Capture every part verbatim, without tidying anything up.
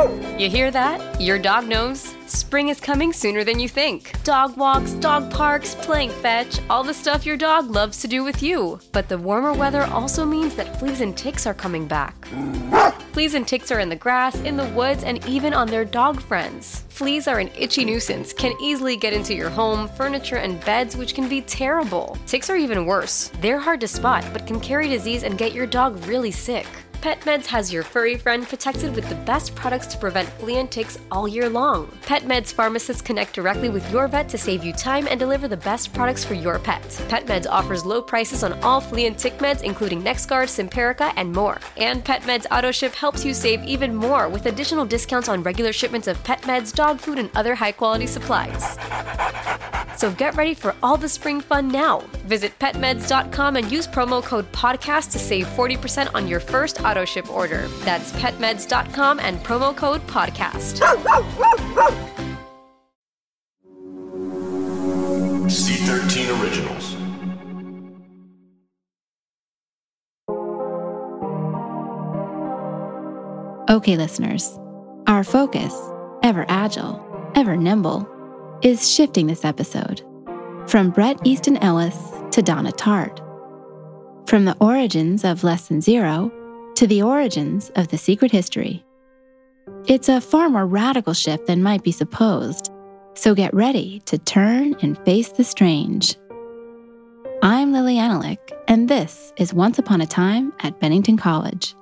You hear that? Your dog knows. Spring is coming sooner than you think. Dog walks, dog parks, playing fetch, all the stuff your dog loves to do with you. But the warmer weather also means that fleas and ticks are coming back. Fleas and ticks are in the grass, in the woods, and even on their dog friends. Fleas are an itchy nuisance, can easily get into your home, furniture, and beds, which can be terrible. Ticks are even worse. They're hard to spot, but can carry disease and get your dog really sick. PetMeds has your furry friend protected with the best products to prevent flea and ticks all year long. PetMeds pharmacists connect directly with your vet to save you time and deliver the best products for your pet. PetMeds offers low prices on all flea and tick meds, including NexGard, Simparica, and more. And PetMeds AutoShip helps you save even more with additional discounts on regular shipments of pet meds, dog food, and other high-quality supplies. So get ready for all the spring fun now. Visit pet meds dot com and use promo code podcast to save forty percent on your first auto ship order. That's pet meds dot com and promo code podcast. C thirteen Originals. Okay, listeners, our focus, ever agile, ever nimble, is shifting this episode from Bret Easton Ellis to Donna Tartt, from the origins of Less Than Zero to the origins of The Secret History. It's a far more radical shift than might be supposed, so get ready to turn and face the strange. I'm Lily Analik, and this is Once Upon a Time at Bennington College.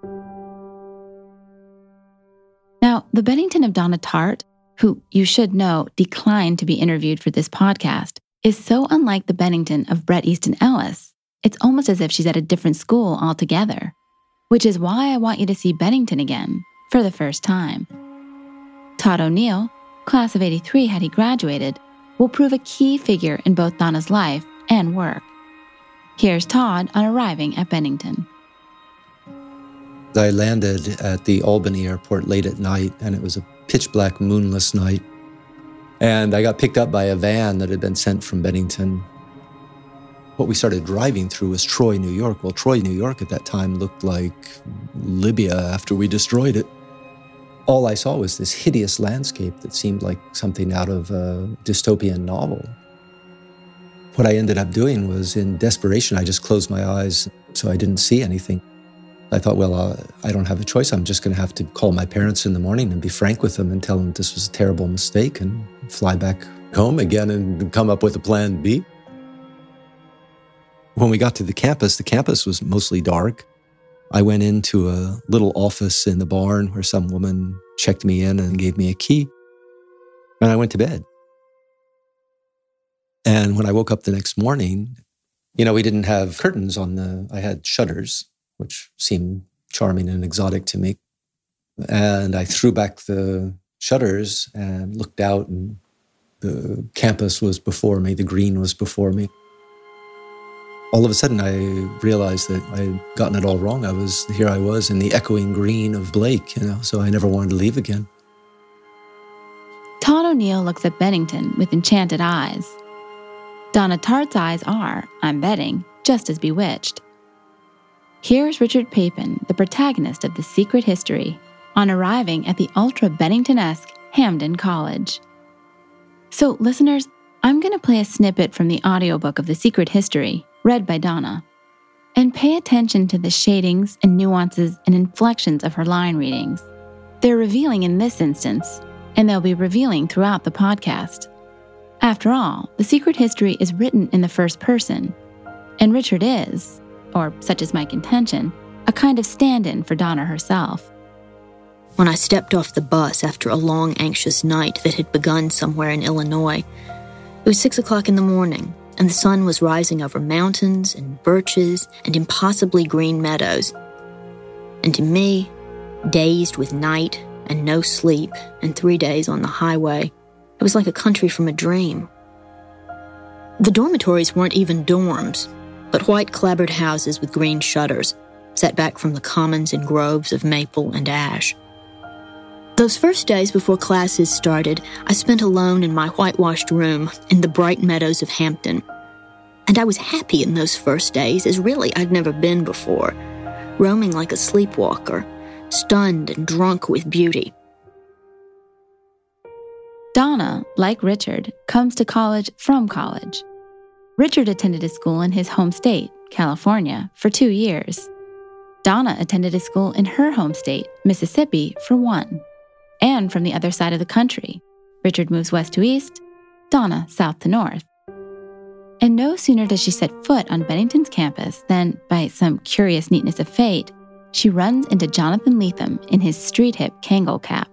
Now, the Bennington of Donna Tartt, who you should know declined to be interviewed for this podcast, is so unlike the Bennington of Bret Easton Ellis, it's almost as if she's at a different school altogether. Which is why I want you to see Bennington again, for the first time. Todd O'Neill, class of eighty-three had he graduated, will prove a key figure in both Donna's life and work. Here's Todd on arriving at Bennington. I landed at the Albany airport late at night, and it was a pitch-black, moonless night. And I got picked up by a van that had been sent from Bennington. What we started driving through was Troy, New York. Well, Troy, New York at that time looked like Libya after we destroyed it. All I saw was this hideous landscape that seemed like something out of a dystopian novel. What I ended up doing was, in desperation, I just closed my eyes so I didn't see anything. I thought, well, uh, I don't have a choice. I'm just going to have to call my parents in the morning and be frank with them and tell them this was a terrible mistake and fly back home again and come up with a plan B. When we got to the campus, the campus was mostly dark. I went into a little office in the barn where some woman checked me in and gave me a key. And I went to bed. And when I woke up the next morning, you know, we didn't have curtains on the, I had shutters, which seemed charming and exotic to me. And I threw back the shutters and looked out, and the campus was before me, the green was before me. All of a sudden, I realized that I had gotten it all wrong. I was, here I was in the echoing green of Blake, you know, so I never wanted to leave again. Todd O'Neill looks at Bennington with enchanted eyes. Donna Tartt's eyes are, I'm betting, just as bewitched. Here's Richard Papin, the protagonist of The Secret History, on arriving at the ultra-Bennington-esque Hamden College. So, listeners, I'm going to play a snippet from the audiobook of The Secret History, read by Donna, and pay attention to the shadings and nuances and inflections of her line readings. They're revealing in this instance, and they'll be revealing throughout the podcast. After all, The Secret History is written in the first person, and Richard is, or such is my contention, a kind of stand-in for Donna herself. When I stepped off the bus after a long, anxious night that had begun somewhere in Illinois, it was six o'clock in the morning, and the sun was rising over mountains and birches and impossibly green meadows. And to me, dazed with night and no sleep and three days on the highway, it was like a country from a dream. The dormitories weren't even dorms, but white clapboard houses with green shutters, set back from the commons and groves of maple and ash. Those first days before classes started, I spent alone in my whitewashed room in the bright meadows of Hampton. And I was happy in those first days as really I'd never been before, roaming like a sleepwalker, stunned and drunk with beauty, Donna, like Richard, comes to college from college. Richard attended his school in his home state, California, for two years. Donna attended his school in her home state, Mississippi, for one. And from the other side of the country. Richard moves west to east, Donna south to north. And no sooner does she set foot on Bennington's campus than, by some curious neatness of fate, she runs into Jonathan Lethem in his street-hip Kangol cap.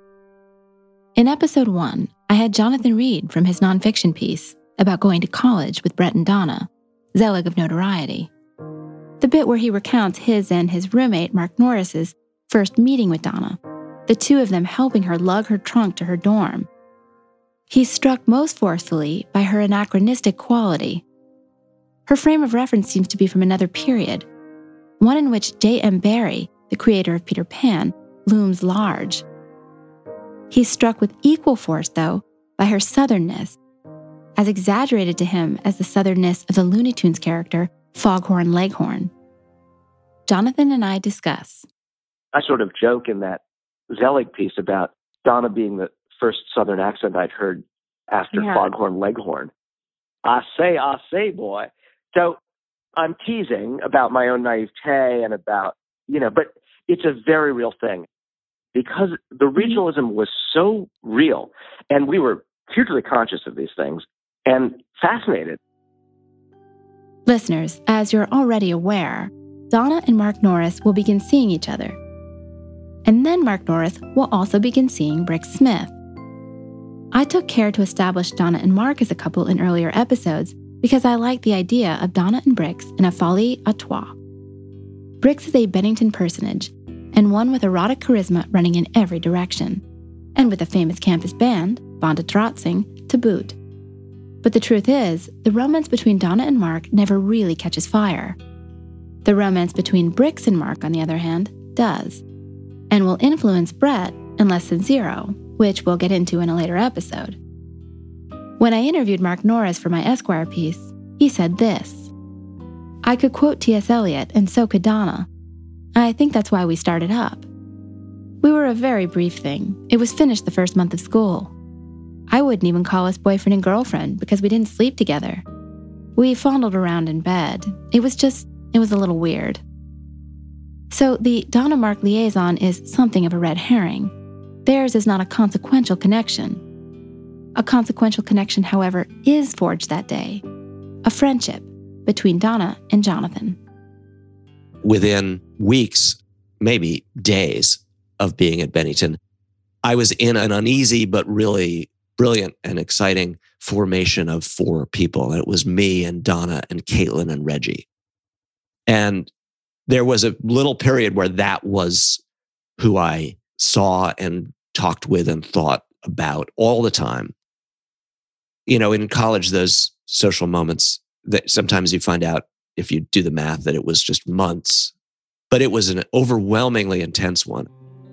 In episode one, I had Jonathan read from his nonfiction piece about going to college with Brett and Donna, Zelig of Notoriety. The bit where he recounts his and his roommate Mark Norris's first meeting with Donna, the two of them helping her lug her trunk to her dorm. He's struck most forcefully by her anachronistic quality. Her frame of reference seems to be from another period, one in which J M Barrie, the creator of Peter Pan, looms large. He's struck with equal force, though, by her southernness, as exaggerated to him as the southernness of the Looney Tunes character Foghorn Leghorn. Jonathan and I discuss. I sort of joke in that Zelig piece about Donna being the first Southern accent I'd heard after yeah. Foghorn Leghorn. I say, I say, boy. So I'm teasing about my own naivete and about, you know, but it's a very real thing because the regionalism was so real and we were hugely conscious of these things and fascinated. Listeners, as you're already aware, Donna and Mark Norris will begin seeing each other. And then Mark Norris will also begin seeing Brix Smith. I took care to establish Donna and Mark as a couple in earlier episodes because I liked the idea of Donna and Brix in a folie à trois. Brix is a Bennington personage, and one with erotic charisma running in every direction, and with a famous campus band, Banda Trotzing, to boot. But the truth is, the romance between Donna and Mark never really catches fire. The romance between Brix and Mark, on the other hand, does, and will influence Brett in Less Than Zero, which we'll get into in a later episode. When I interviewed Mark Norris for my Esquire piece, he said this: I could quote T S Eliot, and so could Donna. I think that's why we started up. We were a very brief thing. It was finished the first month of school. I wouldn't even call us boyfriend and girlfriend because we didn't sleep together. We fondled around in bed. It was just, it was a little weird. So the Donna-Mark liaison is something of a red herring. Theirs is not a consequential connection. A consequential connection, however, is forged that day. A friendship between Donna and Jonathan. Within weeks, maybe days of being at Bennington, I was in an uneasy but really brilliant and exciting formation of four people. And it was me and Donna and Caitlin and Reggie. And there was a little period where that was who I saw and talked with and thought about all the time. You know, in college, those social moments that sometimes you find out if you do the math that it was just months, but it was an overwhelmingly intense one.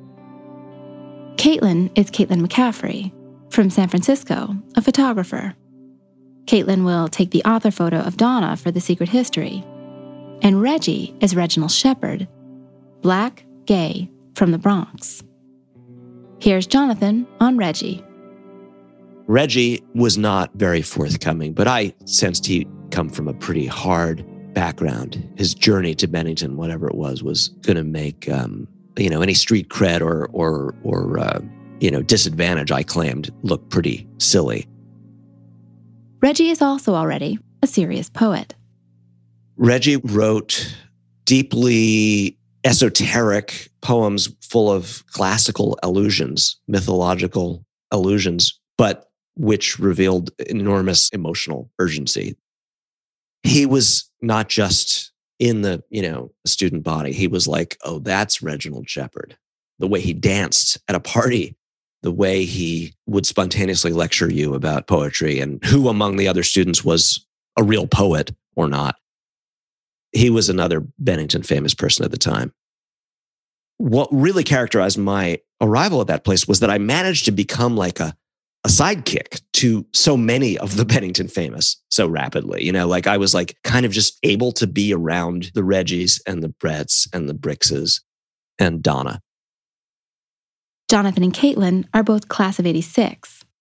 Caitlin is Caitlin McCaffrey from San Francisco, a photographer. Caitlin will take the author photo of Donna for The Secret History. And Reggie is Reginald Shepard, black, gay, from the Bronx. Here's Jonathan on Reggie. Reggie was not very forthcoming, but I sensed he'd come from a pretty hard background. His journey to Bennington, whatever it was, was going to make um, you know any street cred or or or uh, you know disadvantage I claimed look pretty silly. Reggie is also already a serious poet. Reggie wrote deeply esoteric poems full of classical allusions, mythological allusions, but which revealed enormous emotional urgency. He was not just in the, you know, student body. He was like, oh, that's Reginald Shepard. The way he danced at a party, the way he would spontaneously lecture you about poetry and who among the other students was a real poet or not. He was another Bennington famous person at the time. What really characterized my arrival at that place was that I managed to become like a, a sidekick to so many of the Bennington famous so rapidly. You know, like I was like kind of just able to be around the Reggies and the Bretts and the Brixes and Donna. Jonathan and Caitlin are both class of eighty-six.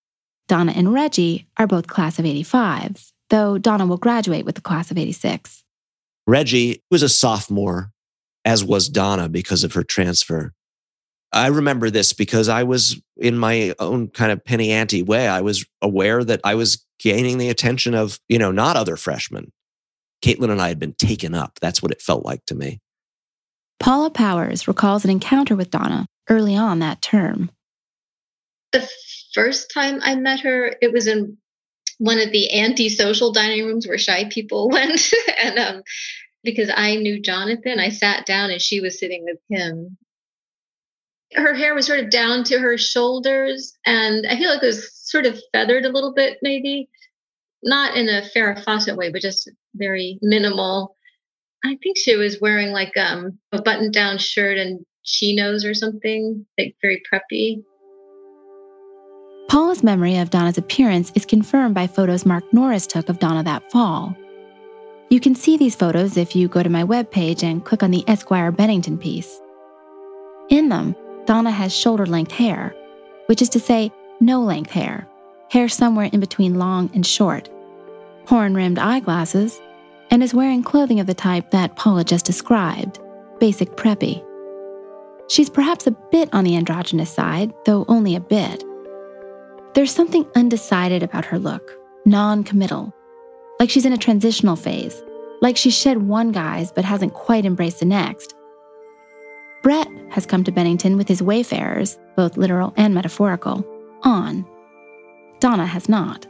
Donna and Reggie are both class of eighty-fives, though Donna will graduate with the class of eighty-six. Reggie was a sophomore, as was Donna because of her transfer. I remember this because I was in my own kind of penny ante way. I was aware that I was gaining the attention of, you know, not other freshmen. Caitlin and I had been taken up. That's what it felt like to me. Paula Powers recalls an encounter with Donna early on that term. The first time I met her, it was in one of the anti-social dining rooms where shy people went. and um, because I knew Jonathan, I sat down and she was sitting with him. Her hair was sort of down to her shoulders, and I feel like it was sort of feathered a little bit, maybe. Not in a Farrah Fawcett way, but just very minimal. I think she was wearing like um, a button-down shirt and chinos or something, like very preppy. Paula's memory of Donna's appearance is confirmed by photos Mark Norris took of Donna that fall. You can see these photos if you go to my webpage and click on the Esquire Bennington piece. In them, Donna has shoulder-length hair, which is to say, no-length hair, hair somewhere in between long and short, horn-rimmed eyeglasses, and is wearing clothing of the type that Paula just described, basic preppy. She's perhaps a bit on the androgynous side, though only a bit. There's something undecided about her look, non-committal, like she's in a transitional phase, like she's shed one guise but hasn't quite embraced the next. Brett has come to Bennington with his wayfarers, both literal and metaphorical, on. Donna has not.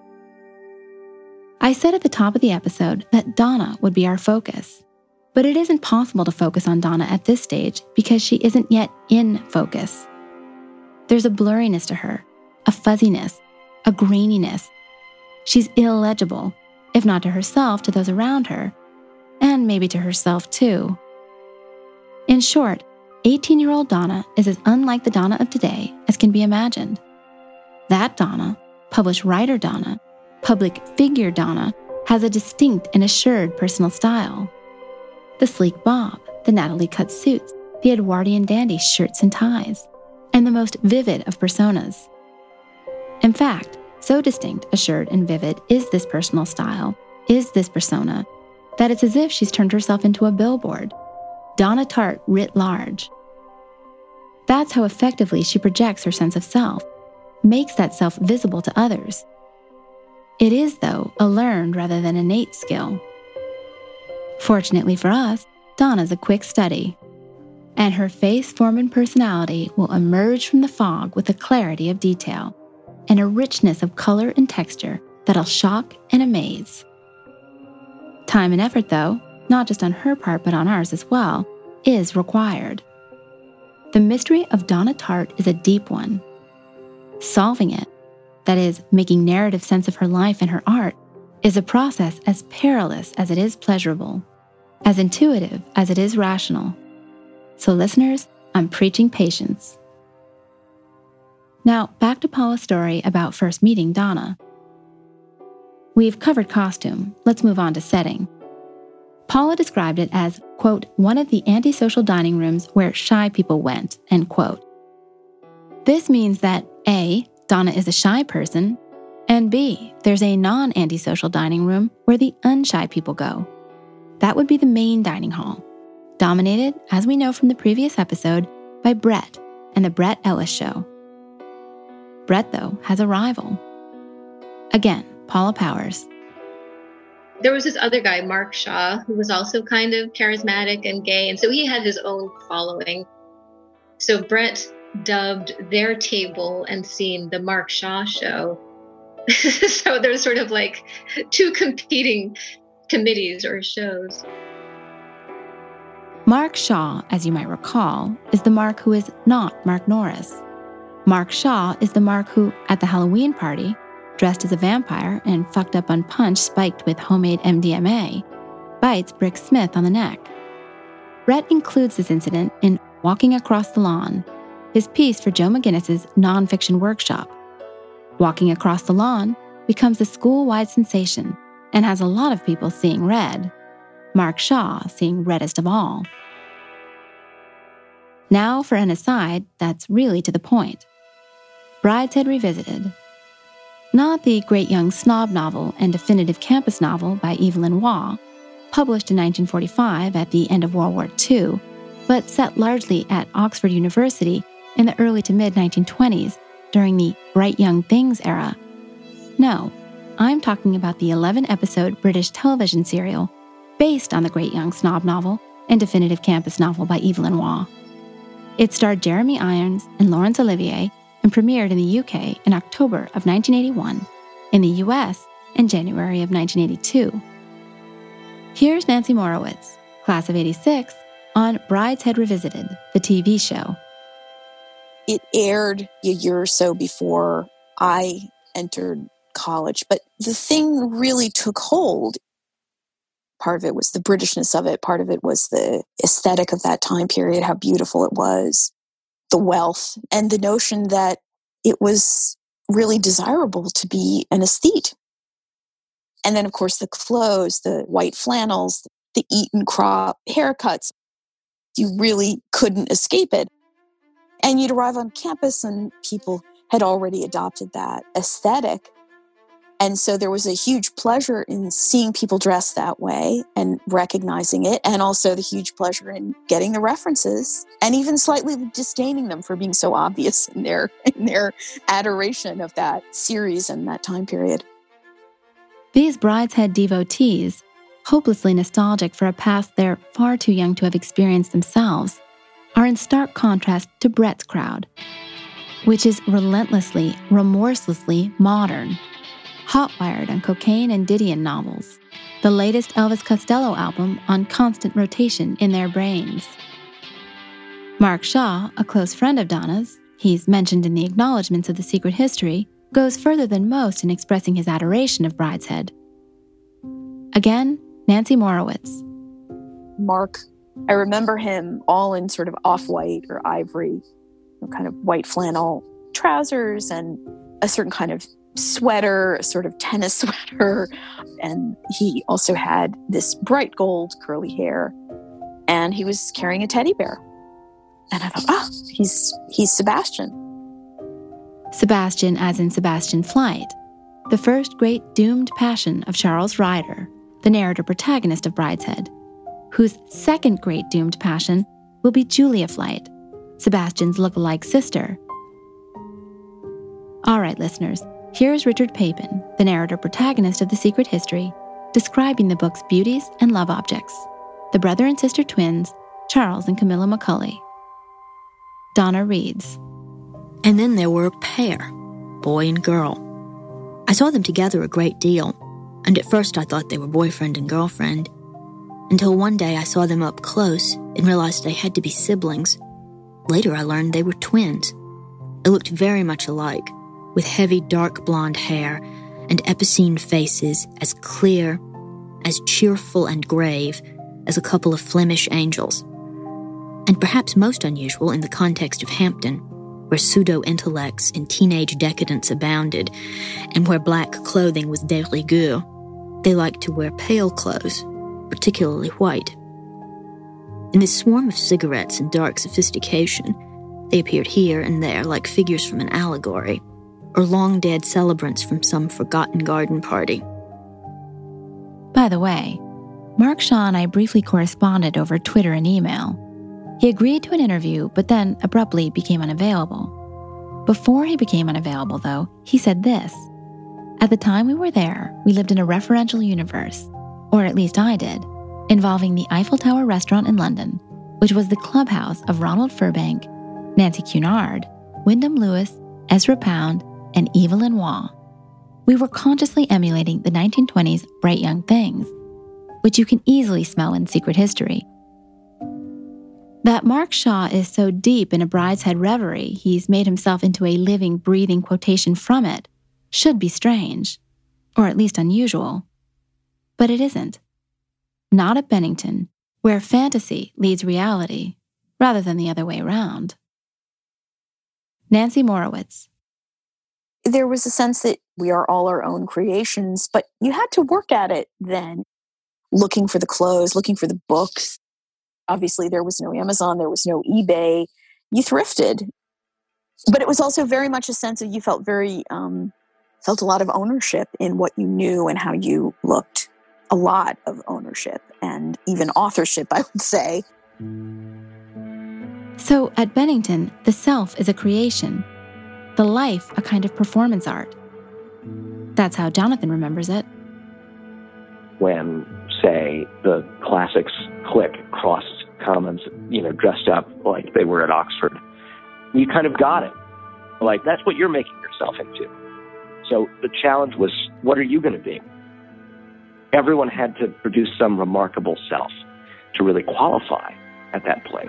I said at the top of the episode that Donna would be our focus, but it isn't possible to focus on Donna at this stage because she isn't yet in focus. There's a blurriness to her, a fuzziness, a graininess. She's illegible, if not to herself, to those around her, and maybe to herself too. In short, eighteen-year-old Donna is as unlike the Donna of today as can be imagined. That Donna, published writer Donna, public figure Donna, has a distinct and assured personal style. The sleek bob, the Natalie cut suits, the Edwardian dandy shirts and ties, and the most vivid of personas. In fact, so distinct, assured, and vivid is this personal style, is this persona, that it's as if she's turned herself into a billboard, Donna Tartt writ large. That's how effectively she projects her sense of self, makes that self visible to others. It is, though, a learned rather than innate skill. Fortunately for us, Donna's a quick study, and her face, form, and personality will emerge from the fog with a clarity of detail and a richness of color and texture that'll shock and amaze. Time and effort, though, not just on her part but on ours as well, is required. The mystery of Donna Tartt is a deep one. Solving it, that is, making narrative sense of her life and her art, is a process as perilous as it is pleasurable, as intuitive as it is rational. So listeners, I'm preaching patience. Now, back to Paula's story about first meeting Donna. We've covered costume. Let's move on to setting. Paula described it as, quote, one of the antisocial dining rooms where shy people went, end quote. This means that A, Donna is a shy person, and B, there's a non-antisocial dining room where the unshy people go. That would be the main dining hall, dominated, as we know from the previous episode, by Brett and the Brett Ellis Show. Brett, though, has a rival. Again, Paula Powers. There was this other guy, Mark Shaw, who was also kind of charismatic and gay, and so he had his own following. So Brett dubbed their table and scene the Mark Shaw Show. So there's sort of like two competing committees or shows. Mark Shaw, as you might recall, is the Mark who is not Mark Norris. Mark Shaw is the Mark who, at the Halloween party, dressed as a vampire and fucked up on punch spiked with homemade M D M A, bites Brick Smith on the neck. Brett includes this incident in Walking Across the Lawn, his piece for Joe McGinnis's nonfiction workshop. Walking Across the Lawn becomes a school-wide sensation and has a lot of people seeing red, Mark Shaw seeing reddest of all. Now for an aside that's really to the point. Brideshead Revisited. Not the great young snob novel and definitive campus novel by Evelyn Waugh, published in nineteen forty-five at the end of World War Two, but set largely at Oxford University in the early to mid nineteen twenties during the Bright Young Things era. No, I'm talking about the eleven-episode British television serial based on the great young snob novel and definitive campus novel by Evelyn Waugh. It starred Jeremy Irons and Laurence Olivier and premiered in the U K in October of nineteen eighty-one, in the U S in January of nineteen eighty-two. Here's Nancy Morowitz, class of eighty-six, on Brideshead Revisited, the T V show. It aired a year or so before I entered college, but the thing really took hold. Part of it was the Britishness of it. Part of it was the aesthetic of that time period, how beautiful it was, the wealth, and the notion that it was really desirable to be an aesthete. And then, of course, the clothes, the white flannels, the Eton crop haircuts. You really couldn't escape it. And you'd arrive on campus and people had already adopted that aesthetic. And so there was a huge pleasure in seeing people dressed that way and recognizing it, and also the huge pleasure in getting the references and even slightly disdaining them for being so obvious in their, in their adoration of that series and that time period. These Brideshead devotees, hopelessly nostalgic for a past they're far too young to have experienced themselves, are in stark contrast to Brett's crowd, which is relentlessly, remorselessly modern. Hot-wired on cocaine and Didion novels, the latest Elvis Costello album on constant rotation in their brains. Mark Shaw, a close friend of Donna's, he's mentioned in the acknowledgments of The Secret History, goes further than most in expressing his adoration of Brideshead. Again, Nancy Morowitz. Mark, I remember him all in sort of off-white or ivory, you know, kind of white flannel trousers and a certain kind of sweater, a sort of tennis sweater. And he also had this bright gold curly hair. And he was carrying a teddy bear. And I thought, ah, he's he's Sebastian. Sebastian as in Sebastian Flyte, the first great doomed passion of Charles Ryder, the narrator-protagonist of Brideshead, whose second great doomed passion will be Julia Flyte, Sebastian's look-alike sister. All right, listeners, here's Richard Papin, the narrator-protagonist of The Secret History, describing the book's beauties and love objects, the brother and sister twins, Charles and Camilla Macaulay. Donna reads. And then there were a pair, boy and girl. I saw them together a great deal, and at first I thought they were boyfriend and girlfriend, until one day I saw them up close and realized they had to be siblings. Later I learned they were twins. They looked very much alike, with heavy dark blonde hair and epicene faces as clear, as cheerful and grave as a couple of Flemish angels. And perhaps most unusual in the context of Hampton, where pseudo-intellects and teenage decadence abounded, and where black clothing was de rigueur, they liked to wear pale clothes, particularly white. In this swarm of cigarettes and dark sophistication, they appeared here and there like figures from an allegory, or long-dead celebrants from some forgotten garden party. By the way, Mark Shaw and I briefly corresponded over Twitter and email. He agreed to an interview, but then abruptly became unavailable. Before he became unavailable, though, he said this. At the time we were there, we lived in a referential universe, or at least I did, involving the Eiffel Tower restaurant in London, which was the clubhouse of Ronald Furbank, Nancy Cunard, Wyndham Lewis, Ezra Pound, and Evelyn Waugh. We were consciously emulating the nineteen twenties Bright Young Things, which you can easily smell in Secret History. That Mark Shaw is so deep in a Brideshead reverie he's made himself into a living, breathing quotation from it should be strange, or at least unusual. But it isn't. Not at Bennington, where fantasy leads reality, rather than the other way around. Nancy Morowitz. There was a sense that we are all our own creations, but you had to work at it then, looking for the clothes, looking for the books. Obviously, there was no Amazon, there was no eBay. You thrifted. But it was also very much a sense of you felt very um, felt a lot of ownership in what you knew and how you looked. A lot of ownership and even authorship, I would say. So at Bennington, the self is a creation, the life a kind of performance art. That's how Jonathan remembers it. When, say, the classics clique crossed Commons, you know, dressed up like they were at Oxford, you kind of got it. Like, that's what you're making yourself into. So the challenge was, what are you going to be? Everyone had to produce some remarkable self to really qualify at that place.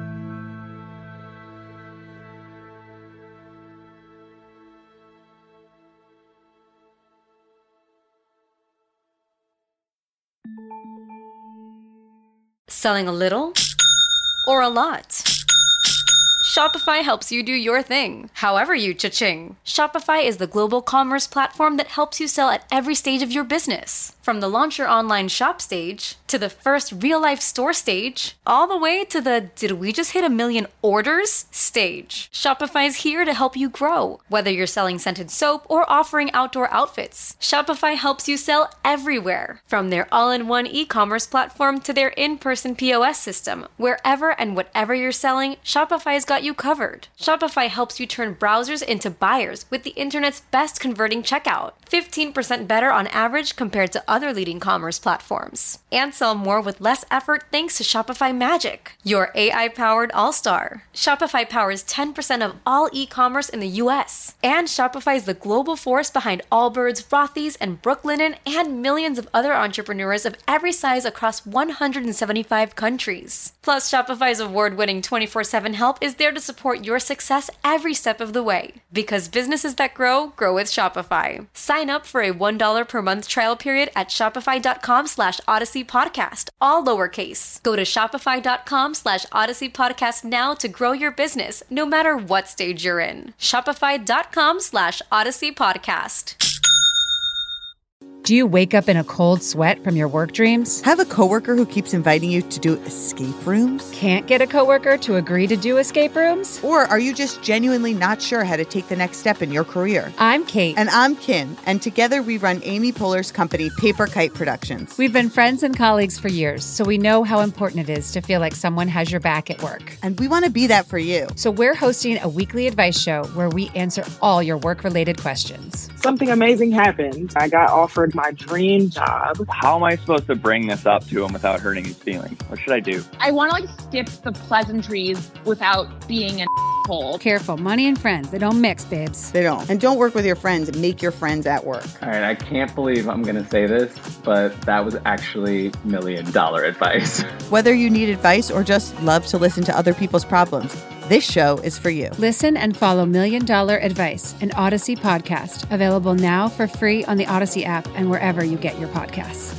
Selling a little or a lot? Shopify helps you do your thing, however you cha-ching. Shopify is the global commerce platform that helps you sell at every stage of your business. From the launch your online shop stage, to the first real-life store stage, all the way to the did we just hit a million orders stage. Shopify's here to help you grow. Whether you're selling scented soap or offering outdoor outfits, Shopify helps you sell everywhere. From their all-in-one e-commerce platform to their in-person P O S system, wherever and whatever you're selling, Shopify's got you covered. Shopify helps you turn browsers into buyers with the internet's best converting checkout. fifteen percent better on average compared to other leading commerce platforms. And sell more with less effort thanks to Shopify Magic, your A I-powered all-star. Shopify powers ten percent of all e-commerce in the U S. And Shopify is the global force behind Allbirds, Rothy's, and Brooklinen, and millions of other entrepreneurs of every size across one hundred seventy-five countries. Plus, Shopify's award-winning twenty-four seven help is there to support your success every step of the way. Because businesses that grow, grow with Shopify. Sign up for a one dollar per month trial period at shopify.com slash Odyssey Podcast, all lowercase. Go to shopify.com slash Odyssey Podcast now to grow your business, no matter what stage you're in. Shopify.com slash Odyssey Podcast. Do you wake up in a cold sweat from your work dreams? Have a coworker who keeps inviting you to do escape rooms? Can't get a coworker to agree to do escape rooms? Or are you just genuinely not sure how to take the next step in your career? I'm Kate. And I'm Kim. And together we run Amy Poehler's company, Paper Kite Productions. We've been friends and colleagues for years, so we know how important it is to feel like someone has your back at work. And we want to be that for you. So we're hosting a weekly advice show where we answer all your work-related questions. Something amazing happened. I got offered my dream job. How am I supposed to bring this up to him without hurting his feelings? What should I do? I want to like skip the pleasantries without being an asshole. Careful, money and friends, they don't mix, babes. They don't. And don't work with your friends. Make your friends at work. All right, I can't believe I'm going to say this, but that was actually million dollar advice. Whether you need advice or just love to listen to other people's problems, this show is for you. Listen and follow Million Dollar Advice, an Odyssey podcast, available now for free on the Odyssey app and wherever you get your podcasts.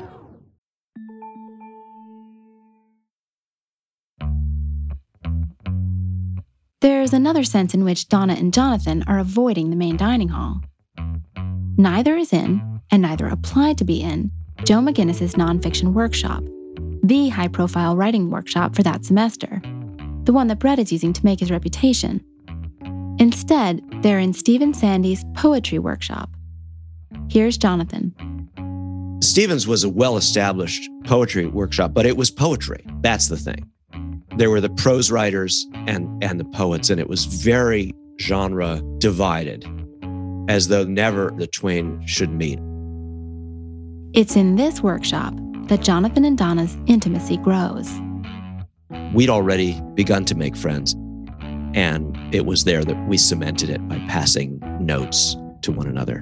There's another sense in which Donna and Jonathan are avoiding the main dining hall. Neither is in, and neither applied to be in, Joe McGinnis's nonfiction workshop, the high-profile writing workshop for that semester, the one that Brett is using to make his reputation. Instead, they're in Stephen Sandy's poetry workshop. Here's Jonathan. Stephen's was a well-established poetry workshop, but it was poetry. That's the thing. There were the prose writers and, and the poets, and it was very genre divided, as though never the twain should meet. It's in this workshop that Jonathan and Donna's intimacy grows. We'd already begun to make friends, and it was there that we cemented it by passing notes to one another.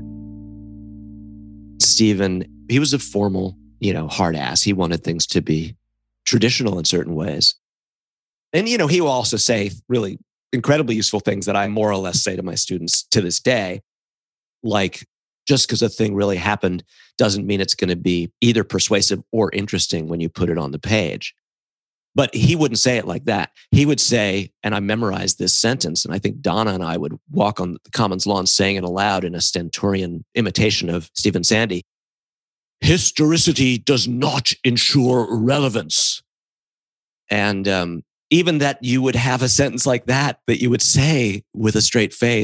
Stephen, he was a formal, you know, hard ass. He wanted things to be traditional in certain ways. And, you know, he will also say really incredibly useful things that I more or less say to my students to this day, like, just because a thing really happened doesn't mean it's going to be either persuasive or interesting when you put it on the page. But he wouldn't say it like that. He would say, and I memorized this sentence, and I think Donna and I would walk on the Commons lawn saying it aloud in a stentorian imitation of Stephen Sandy. Historicity does not ensure relevance. And um, even that you would have a sentence like that, that you would say with a straight face,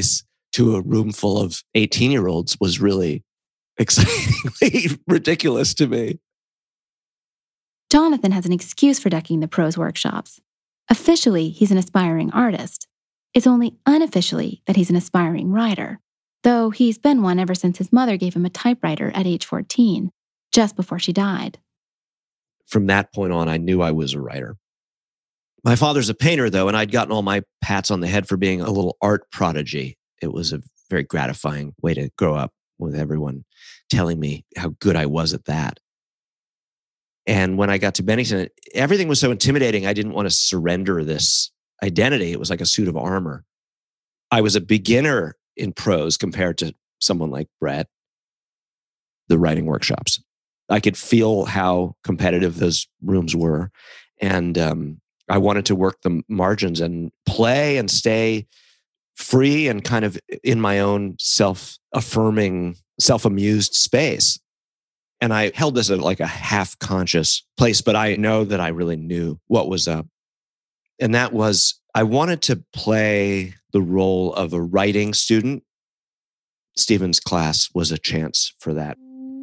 to a room full of eighteen-year-olds was really excitingly ridiculous to me. Jonathan has an excuse for ducking the prose workshops. Officially, he's an aspiring artist. It's only unofficially that he's an aspiring writer, though he's been one ever since his mother gave him a typewriter at age fourteen, just before she died. From that point on, I knew I was a writer. My father's a painter, though, and I'd gotten all my pats on the head for being a little art prodigy. It was a very gratifying way to grow up with everyone telling me how good I was at that. And when I got to Bennington, everything was so intimidating, I didn't want to surrender this identity. It was like a suit of armor. I was a beginner in prose compared to someone like Brett. The writing workshops, I could feel how competitive those rooms were. And um, I wanted to work the margins and play and stay free and kind of in my own self-affirming, self-amused space. And I held this at like a half-conscious place, but I know that I really knew what was up. And that was, I wanted to play the role of a writing student. Stephen's class was a chance for that.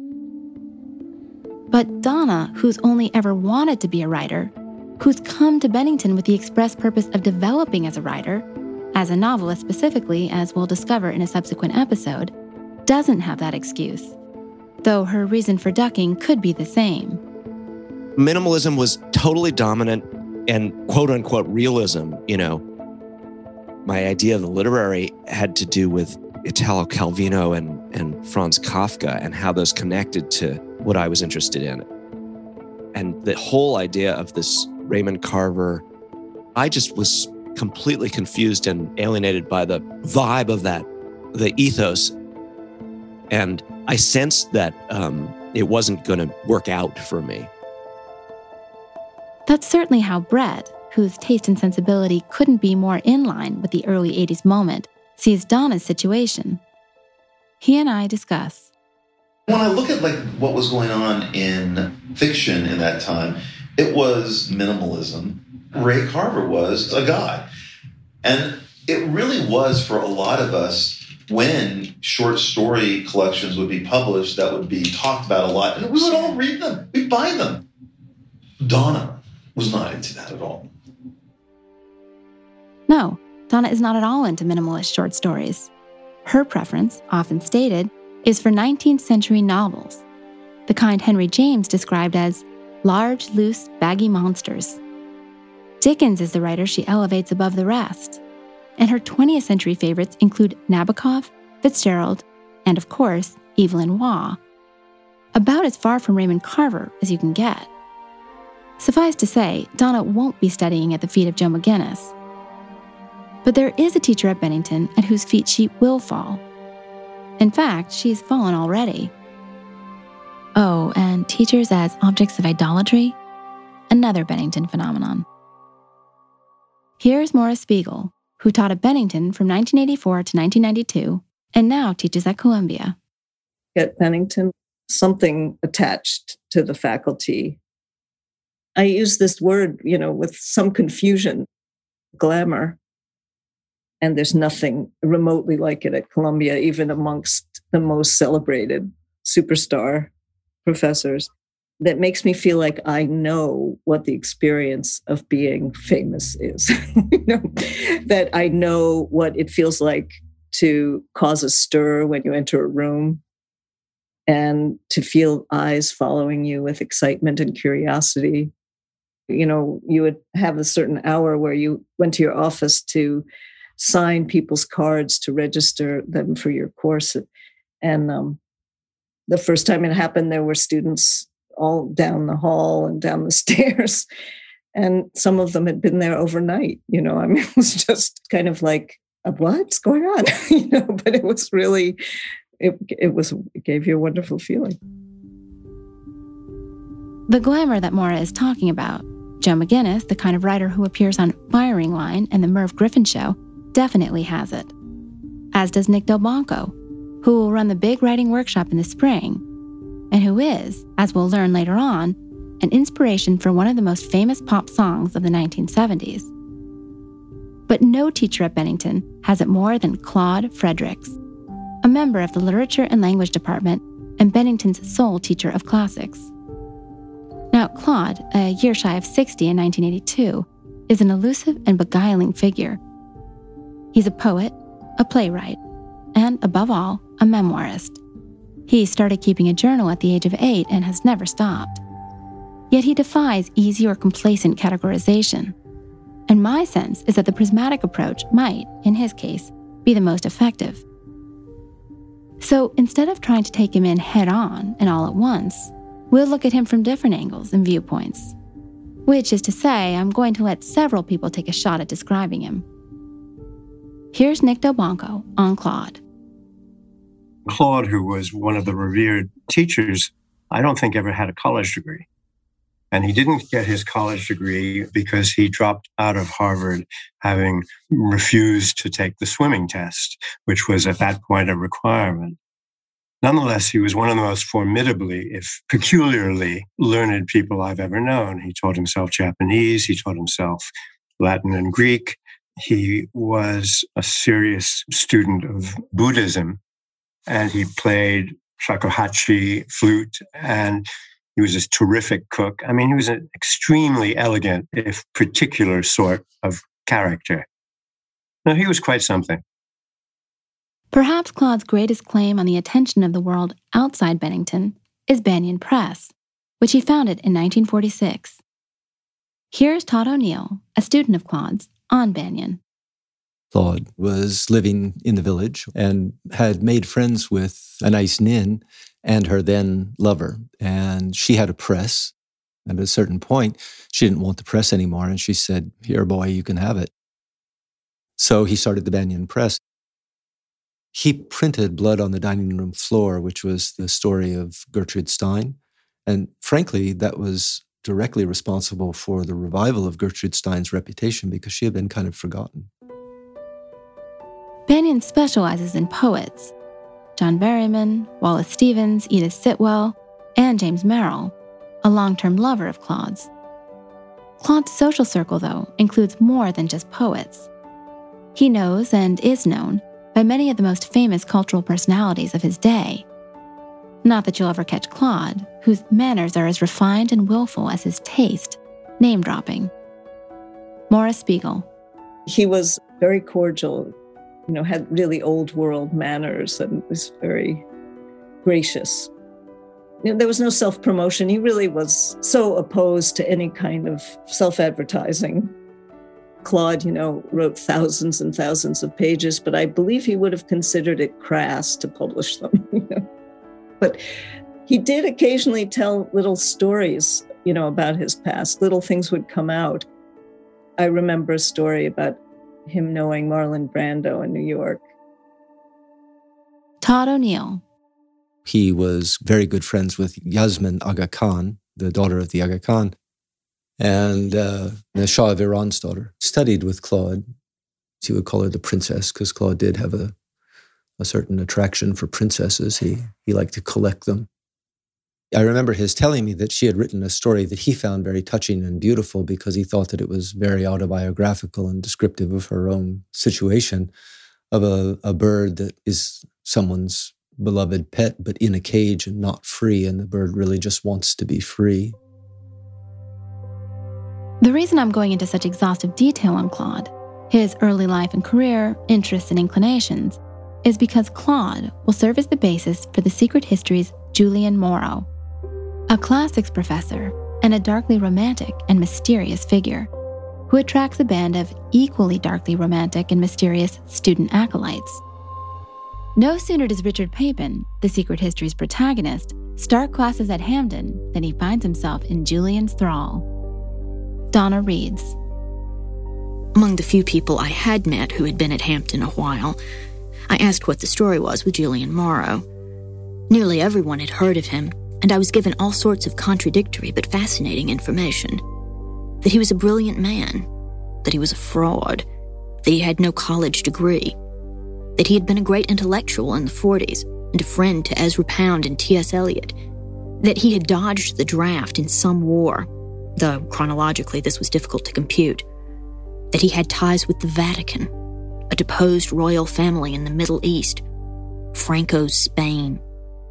But Donna, who's only ever wanted to be a writer, who's come to Bennington with the express purpose of developing as a writer, as a novelist specifically, as we'll discover in a subsequent episode, doesn't have that excuse. Though her reason for ducking could be the same. Minimalism was totally dominant and quote-unquote realism, you know. My idea of the literary had to do with Italo Calvino and, and Franz Kafka and how those connected to what I was interested in. And the whole idea of this Raymond Carver, I just was completely confused and alienated by the vibe of that, the ethos. And I sensed that um, it wasn't going to work out for me. That's certainly how Brett, whose taste and sensibility couldn't be more in line with the early eighties moment, sees Donna's situation. He and I discuss. When I look at like what was going on in fiction in that time, it was minimalism. Ray Carver was a guy. And it really was for a lot of us when short story collections would be published that would be talked about a lot. And we would all read them. We'd buy them. Donna was not into that at all. No, Donna is not at all into minimalist short stories. Her preference, often stated, is for nineteenth century novels, the kind Henry James described as large, loose, baggy monsters. Dickens is the writer she elevates above the rest, and her twentieth century favorites include Nabokov, Fitzgerald, and of course, Evelyn Waugh. About as far from Raymond Carver as you can get. Suffice to say, Donna won't be studying at the feet of Joe McGinnis. But there is a teacher at Bennington at whose feet she will fall. In fact, she's fallen already. Oh, and teachers as objects of idolatry? Another Bennington phenomenon. Here's Maura Spiegel, who taught at Bennington from nineteen eighty-four to nineteen ninety-two, and now teaches at Columbia. At Bennington, something attached to the faculty. I use this word, you know, with some confusion, glamour. And there's nothing remotely like it at Columbia, even amongst the most celebrated superstar professors. That makes me feel like I know what the experience of being famous is. You know, that I know what it feels like to cause a stir when you enter a room and to feel eyes following you with excitement and curiosity. You know, you would have a certain hour where you went to your office to sign people's cards to register them for your course. And um, the first time it happened, there were students all down the hall and down the stairs. And some of them had been there overnight. You know, I mean, it was just kind of like, what's going on? You know, but it was really, it, it was, it gave you a wonderful feeling. The glamour that Maura is talking about, Joe McGinnis, the kind of writer who appears on Firing Line and The Merv Griffin Show, definitely has it. As does Nick Delbanco, who will run the big writing workshop in the spring, and who is, as we'll learn later on, an inspiration for one of the most famous pop songs of the nineteen seventies. But no teacher at Bennington has it more than Claude Fredericks, a member of the Literature and Language Department and Bennington's sole teacher of classics. Now, Claude, a year shy of sixty in nineteen eighty-two, is an elusive and beguiling figure. He's a poet, a playwright, and, above all, a memoirist. He started keeping a journal at the age of eight and has never stopped. Yet he defies easy or complacent categorization. And my sense is that the prismatic approach might, in his case, be the most effective. So instead of trying to take him in head-on and all at once, we'll look at him from different angles and viewpoints. Which is to say, I'm going to let several people take a shot at describing him. Here's Nick Delbanco on Claude. Claude, who was one of the revered teachers, I don't think ever had a college degree. And he didn't get his college degree because he dropped out of Harvard having refused to take the swimming test, which was at that point a requirement. Nonetheless, he was one of the most formidably, if peculiarly, learned people I've ever known. He taught himself Japanese, he taught himself Latin and Greek. He was a serious student of Buddhism, and he played shakuhachi, flute, and he was a terrific cook. I mean, he was an extremely elegant, if particular, sort of character. No, he was quite something. Perhaps Claude's greatest claim on the attention of the world outside Bennington is Banyan Press, which he founded in nineteen forty-six. Here's Todd O'Neill, a student of Claude's, on Banyan. Claude was living in the village and had made friends with a nice nin and her then lover. And she had a press. And at a certain point, she didn't want the press anymore. And she said, "Here, boy, you can have it." So he started the Banyan Press. He printed Blood on the Dining Room Floor, which was the story of Gertrude Stein. And frankly, that was directly responsible for the revival of Gertrude Stein's reputation because she had been kind of forgotten. Banyan specializes in poets. John Berryman, Wallace Stevens, Edith Sitwell, and James Merrill, a long-term lover of Claude's. Claude's social circle, though, includes more than just poets. He knows and is known by many of the most famous cultural personalities of his day. Not that you'll ever catch Claude, whose manners are as refined and willful as his taste, name-dropping. Maura Spiegel. He was very cordial, you know, had really old world manners and was very gracious. You know, there was no self-promotion. He really was so opposed to any kind of self-advertising. Claude, you know, wrote thousands and thousands of pages, but I believe he would have considered it crass to publish them. You know? But he did occasionally tell little stories, you know, about his past. Little things would come out. I remember a story about him knowing Marlon Brando in New York. Todd O'Neill. He was very good friends with Yasmin Aga Khan, the daughter of the Aga Khan, and uh, the Shah of Iran's daughter. Studied with Claude. He would call her the princess because Claude did have a, a certain attraction for princesses. He, he liked to collect them. I remember his telling me that she had written a story that he found very touching and beautiful because he thought that it was very autobiographical and descriptive of her own situation, of a, a bird that is someone's beloved pet, but in a cage and not free, and the bird really just wants to be free. The reason I'm going into such exhaustive detail on Claude, his early life and career, interests and inclinations, is because Claude will serve as the basis for The Secret History's Julian Morrow, a classics professor and a darkly romantic and mysterious figure who attracts a band of equally darkly romantic and mysterious student acolytes. No sooner does Richard Papin, The Secret History's protagonist, start classes at Hampden than he finds himself in Julian's thrall. Donna reads. Among the few people I had met who had been at Hampden a while, I asked what the story was with Julian Morrow. Nearly everyone had heard of him, and I was given all sorts of contradictory but fascinating information. That he was a brilliant man, that he was a fraud, that he had no college degree, that he had been a great intellectual in the forties and a friend to Ezra Pound and T S Eliot, that he had dodged the draft in some war, though chronologically this was difficult to compute, that he had ties with the Vatican, a deposed royal family in the Middle East, Franco's Spain.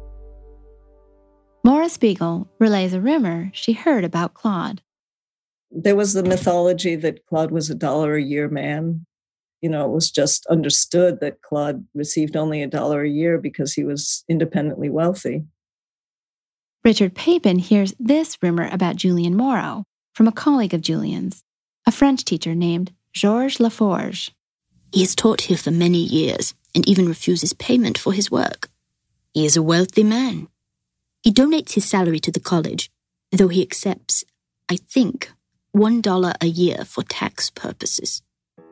Maura Spiegel relays a rumor she heard about Claude. There was the mythology that Claude was a dollar a year man. You know, it was just understood that Claude received only a dollar a year because he was independently wealthy. Richard Papin hears this rumor about Julien Moreau from a colleague of Julien's, a French teacher named Georges Laforge. He has taught here for many years and even refuses payment for his work. He is a wealthy man. He donates his salary to the college, though he accepts, I think, one dollar a year for tax purposes.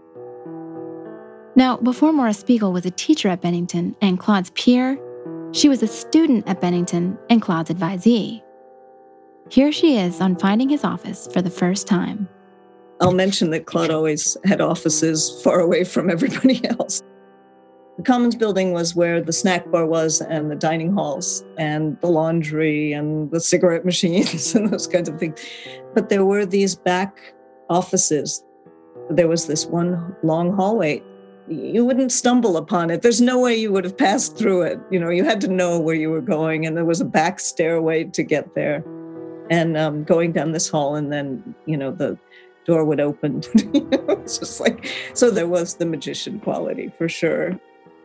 Now, before Maura Spiegel was a teacher at Bennington and Claude's peer, she was a student at Bennington and Claude's advisee. Here she is on finding his office for the first time. I'll mention that Claude always had offices far away from everybody else. The Commons building was where the snack bar was and the dining halls and the laundry and the cigarette machines and those kinds of things. But there were these back offices. There was this one long hallway. You wouldn't stumble upon it. There's no way you would have passed through it. You know, you had to know where you were going, and there was a back stairway to get there. And um, going down this hall, and then, you know, the door would open. It's just like, so there was the magician quality for sure.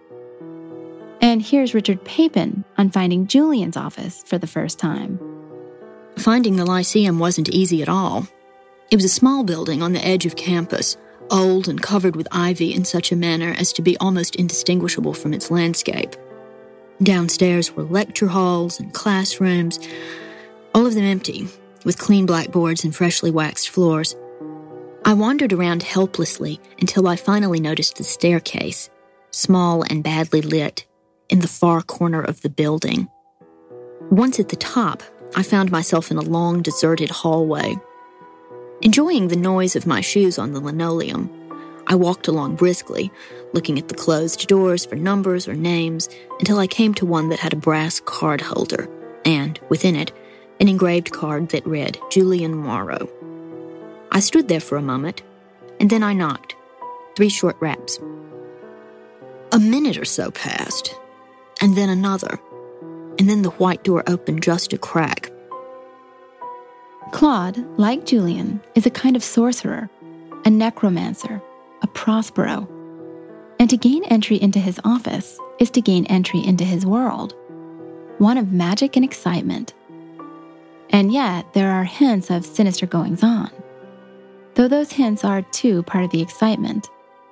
And here's Richard Papin on finding Julien's office for the first time. Finding the Lyceum wasn't easy at all. It was a small building on the edge of campus, old and covered with ivy in such a manner as to be almost indistinguishable from its landscape. Downstairs were lecture halls and classrooms, all of them empty, with clean blackboards and freshly waxed floors. I wandered around helplessly until I finally noticed the staircase, small and badly lit, in the far corner of the building. Once at the top, I found myself in a long, deserted hallway. Enjoying the noise of my shoes on the linoleum, I walked along briskly, looking at the closed doors for numbers or names, until I came to one that had a brass card holder, and, within it, an engraved card that read, Julien Moreau. I stood there for a moment, and then I knocked. Three short raps. A minute or so passed, and then another, and then the white door opened just a crack. Claude, like Julien, is a kind of sorcerer, a necromancer, a prospero. And to gain entry into his office is to gain entry into his world, one of magic and excitement. And yet, there are hints of sinister goings-on, though those hints are, too, part of the excitement.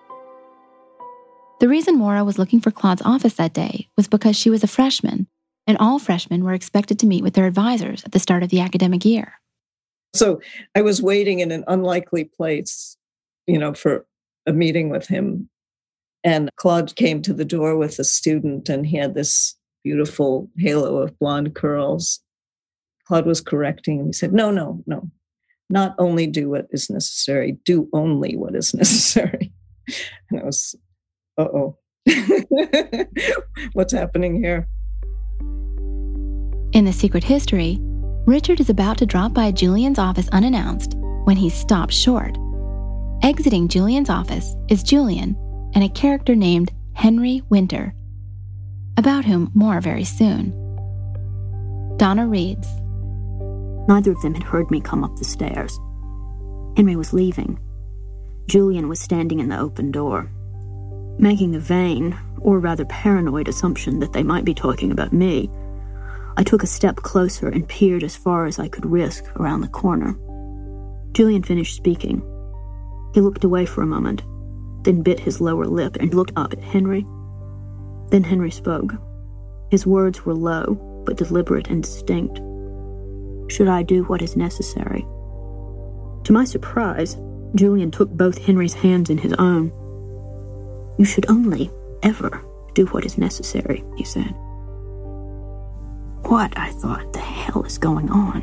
The reason Maura was looking for Claude's office that day was because she was a freshman, and all freshmen were expected to meet with their advisors at the start of the academic year. So I was waiting in an unlikely place, you know, for a meeting with him. And Claude came to the door with a student, and he had this beautiful halo of blonde curls. Claude was correcting him. He said, no, no, no. Not only do what is necessary, do only what is necessary. And I was, uh-oh. What's happening here? In The Secret History, Richard is about to drop by Julien's office unannounced when he's stopped short. Exiting Julien's office is Julien and a character named Henry Winter, about whom more very soon. Donna reads. Neither of them had heard me come up the stairs. Henry was leaving. Julien was standing in the open door. Making the vain, or rather paranoid assumption that they might be talking about me, I took a step closer and peered as far as I could risk around the corner. Julien finished speaking. He looked away for a moment, then bit his lower lip and looked up at Henry. Then Henry spoke. His words were low, but deliberate and distinct. Should I do what is necessary? To my surprise, Julien took both Henry's hands in his own. You should only, ever, do what is necessary, he said. What, I thought, the hell is going on?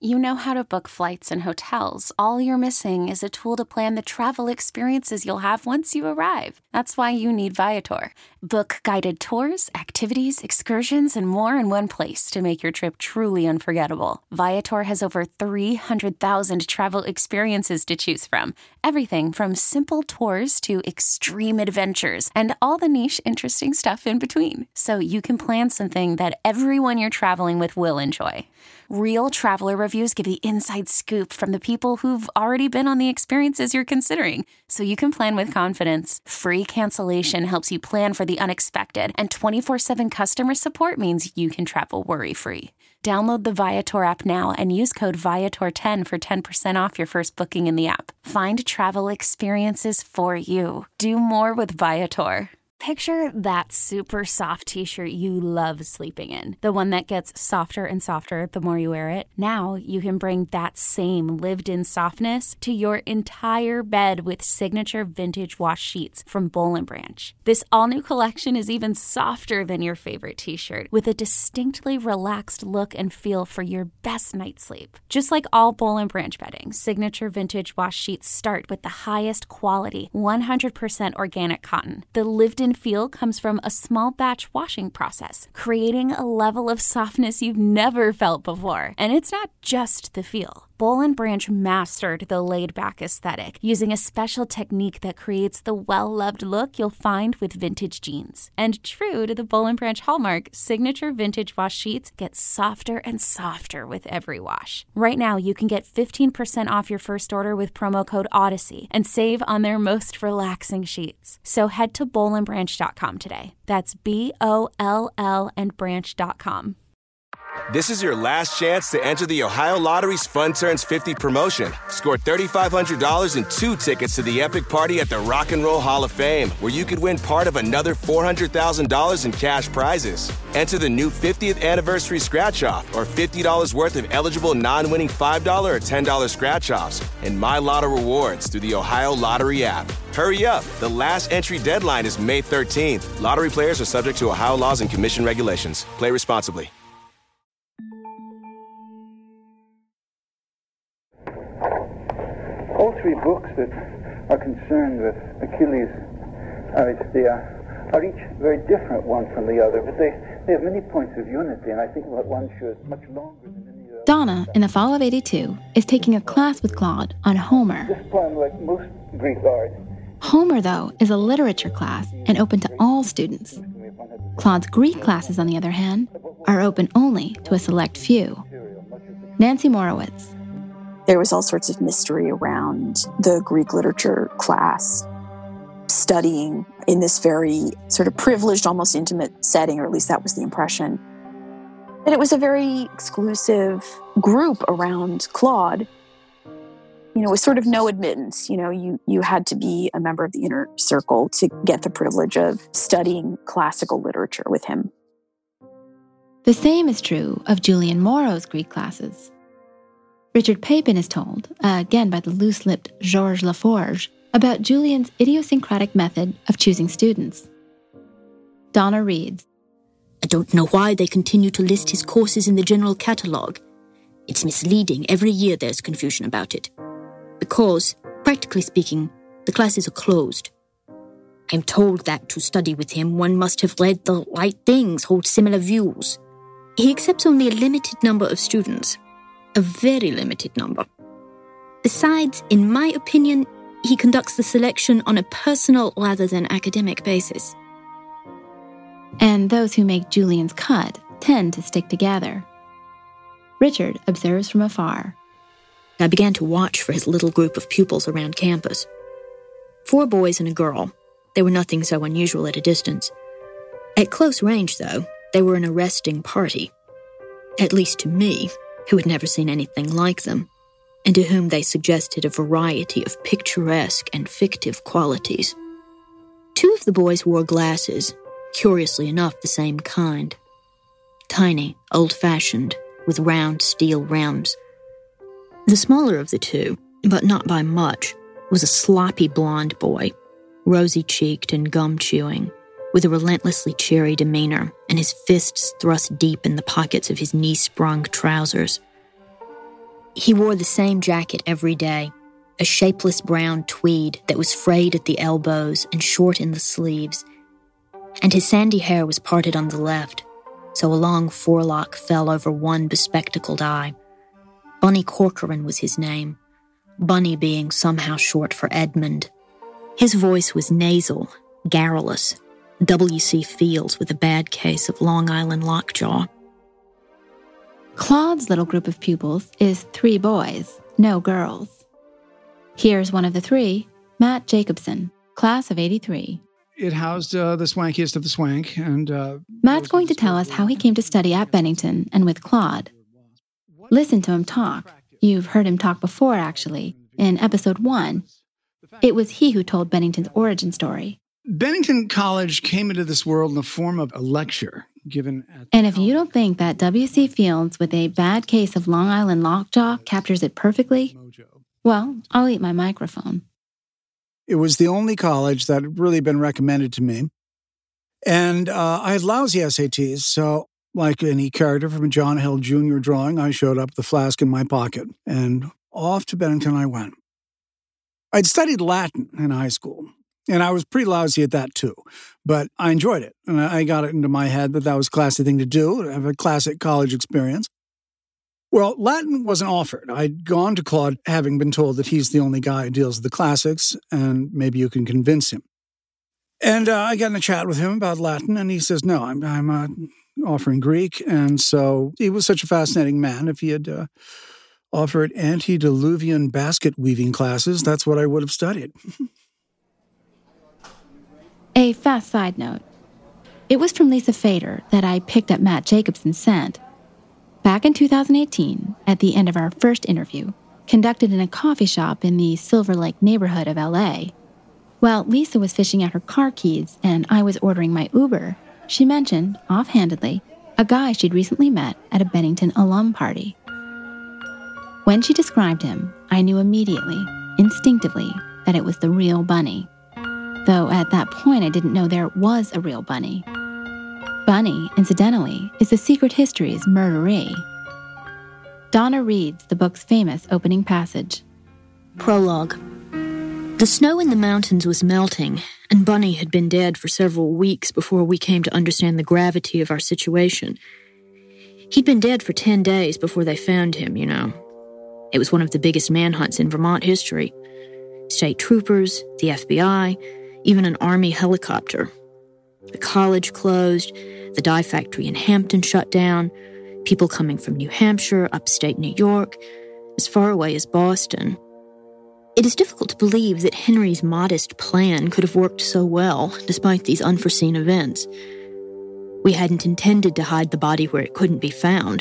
You know how to book flights and hotels. All you're missing is a tool to plan the travel experiences you'll have once you arrive. That's why you need Viator. Book guided tours, activities, excursions, and more in one place to make your trip truly unforgettable. Viator has over three hundred thousand travel experiences to choose from. Everything from simple tours to extreme adventures and all the niche, interesting stuff in between. So you can plan something that everyone you're traveling with will enjoy. Real traveler reviews give the inside scoop from the people who've already been on the experiences you're considering, so you can plan with confidence. Free cancellation helps you plan for the unexpected, and twenty-four seven customer support means you can travel worry-free. Download the Viator app now and use code Viator ten for ten percent off your first booking in the app. Find travel experiences for you. Do more with Viator. Picture that super soft t-shirt you love sleeping in. The one that gets softer and softer the more you wear it. Now you can bring that same lived-in softness to your entire bed with signature vintage wash sheets from Boll and Branch. This all-new collection is even softer than your favorite t-shirt, with a distinctly relaxed look and feel for your best night's sleep. Just like all Boll and Branch bedding, signature vintage wash sheets start with the highest quality, one hundred percent organic cotton. The lived-in feel comes from a small batch washing process, creating a level of softness you've never felt before. And it's not just the feel. Boll and Branch mastered the laid-back aesthetic using a special technique that creates the well-loved look you'll find with vintage jeans. And true to the Boll and Branch hallmark, signature vintage wash sheets get softer and softer with every wash. Right now, you can get fifteen percent off your first order with promo code Odyssey and save on their most relaxing sheets. So head to boll and branch dot com today. That's B O L L and branch dot com. This is your last chance to enter the Ohio Lottery's Fun Turns fifty promotion. Score three thousand five hundred dollars and two tickets to the epic party at the Rock and Roll Hall of Fame, where you could win part of another four hundred thousand dollars in cash prizes. Enter the new fiftieth anniversary scratch-off or fifty dollars worth of eligible non-winning five dollars or ten dollars scratch-offs and My Lotto rewards through the Ohio Lottery app. Hurry up. The last entry deadline is May thirteenth. Lottery players are subject to Ohio laws and commission regulations. Play responsibly. All three books that are concerned with Achilles, are, they are, are each very different one from the other, but they, they have many points of unity, and I think that one shows much longer than any other. Donna, in the fall of eighty-two, is taking a class with Claude on Homer. This poem, like most Greek art. Homer, though, is a literature class and open to all students. Claude's Greek classes, on the other hand, are open only to a select few. Nancy Morowitz. There was all sorts of mystery around the Greek literature class, studying in this very sort of privileged, almost intimate setting, or at least that was the impression. And it was a very exclusive group around Claude. You know, it was sort of no admittance. You know, you, you had to be a member of the inner circle to get the privilege of studying classical literature with him. The same is true of Julian Morrow's Greek classes. Richard Papin is told, uh, again by the loose-lipped Georges Laforge, about Julian's idiosyncratic method of choosing students. Donna reads, I don't know why they continue to list his courses in the general catalogue. It's misleading. Every year there's confusion about it. Because, practically speaking, the classes are closed. I'm told that to study with him, one must have read the right things, hold similar views. He accepts only a limited number of students. A very limited number. Besides, in my opinion, he conducts the selection on a personal rather than academic basis. And those who make Julian's cut tend to stick together. Richard observes from afar. I began to watch for his little group of pupils around campus. Four boys and a girl. They were nothing so unusual at a distance. At close range, though, they were an arresting party. At least to me, who had never seen anything like them, and to whom they suggested a variety of picturesque and fictive qualities. Two of the boys wore glasses, curiously enough the same kind. Tiny, old-fashioned, with round steel rims. The smaller of the two, but not by much, was a sloppy blonde boy, rosy-cheeked and gum-chewing, with a relentlessly cheery demeanor and his fists thrust deep in the pockets of his knee-sprung trousers. He wore the same jacket every day, a shapeless brown tweed that was frayed at the elbows and short in the sleeves, and his sandy hair was parted on the left, so a long forelock fell over one bespectacled eye. Bunny Corcoran was his name, Bunny being somehow short for Edmund. His voice was nasal, garrulous, W C Fields with a bad case of Long Island lockjaw. Claude's little group of pupils is three boys, no girls. Here's one of the three, Matt Jacobson, class of eighty-three. It housed uh, the swankiest of the swank. and uh, Matt's going to tell us how he came to study at Bennington and with Claude. Listen to him talk. You've heard him talk before, actually, in episode one. It was he who told Bennington's origin story. Bennington College came into this world in the form of a lecture given at... And if you don't think that W C Fields with a bad case of Long Island lockjaw captures it perfectly, well, I'll eat my microphone. It was the only college that had really been recommended to me. And uh, I had lousy S A Ts, so like any character from a John Hill Junior drawing, I showed up with the flask in my pocket, and off to Bennington I went. I'd studied Latin in high school, and I was pretty lousy at that too, but I enjoyed it, and I got it into my head that that was a classy thing to do, to have a classic college experience. Well, Latin wasn't offered. I'd gone to Claude having been told that he's the only guy who deals with the classics, and maybe you can convince him. And uh, I got in a chat with him about Latin, and he says, no, I'm, I'm uh, offering Greek. And so he was such a fascinating man. If he had uh, offered antediluvian basket weaving classes, that's what I would have studied. A fast side note. It was from Lisa Fader that I picked up Matt Jacobson's scent. Back in two thousand eighteen, at the end of our first interview, conducted in a coffee shop in the Silver Lake neighborhood of L A, while Lisa was fishing out her car keys and I was ordering my Uber, she mentioned, offhandedly, a guy she'd recently met at a Bennington alum party. When she described him, I knew immediately, instinctively, that it was the real Bunny. Though at that point I didn't know there was a real Bunny. Bunny, incidentally, is the Secret History's murderee. Donna reads the book's famous opening passage. Prologue. The snow in the mountains was melting, and Bunny had been dead for several weeks before we came to understand the gravity of our situation. He'd been dead for ten days before they found him, you know. It was one of the biggest manhunts in Vermont history. State troopers, the F B I, even an Army helicopter. The college closed, the dye factory in Hampton shut down, people coming from New Hampshire, upstate New York, as far away as Boston. It is difficult to believe that Henry's modest plan could have worked so well, despite these unforeseen events. We hadn't intended to hide the body where it couldn't be found.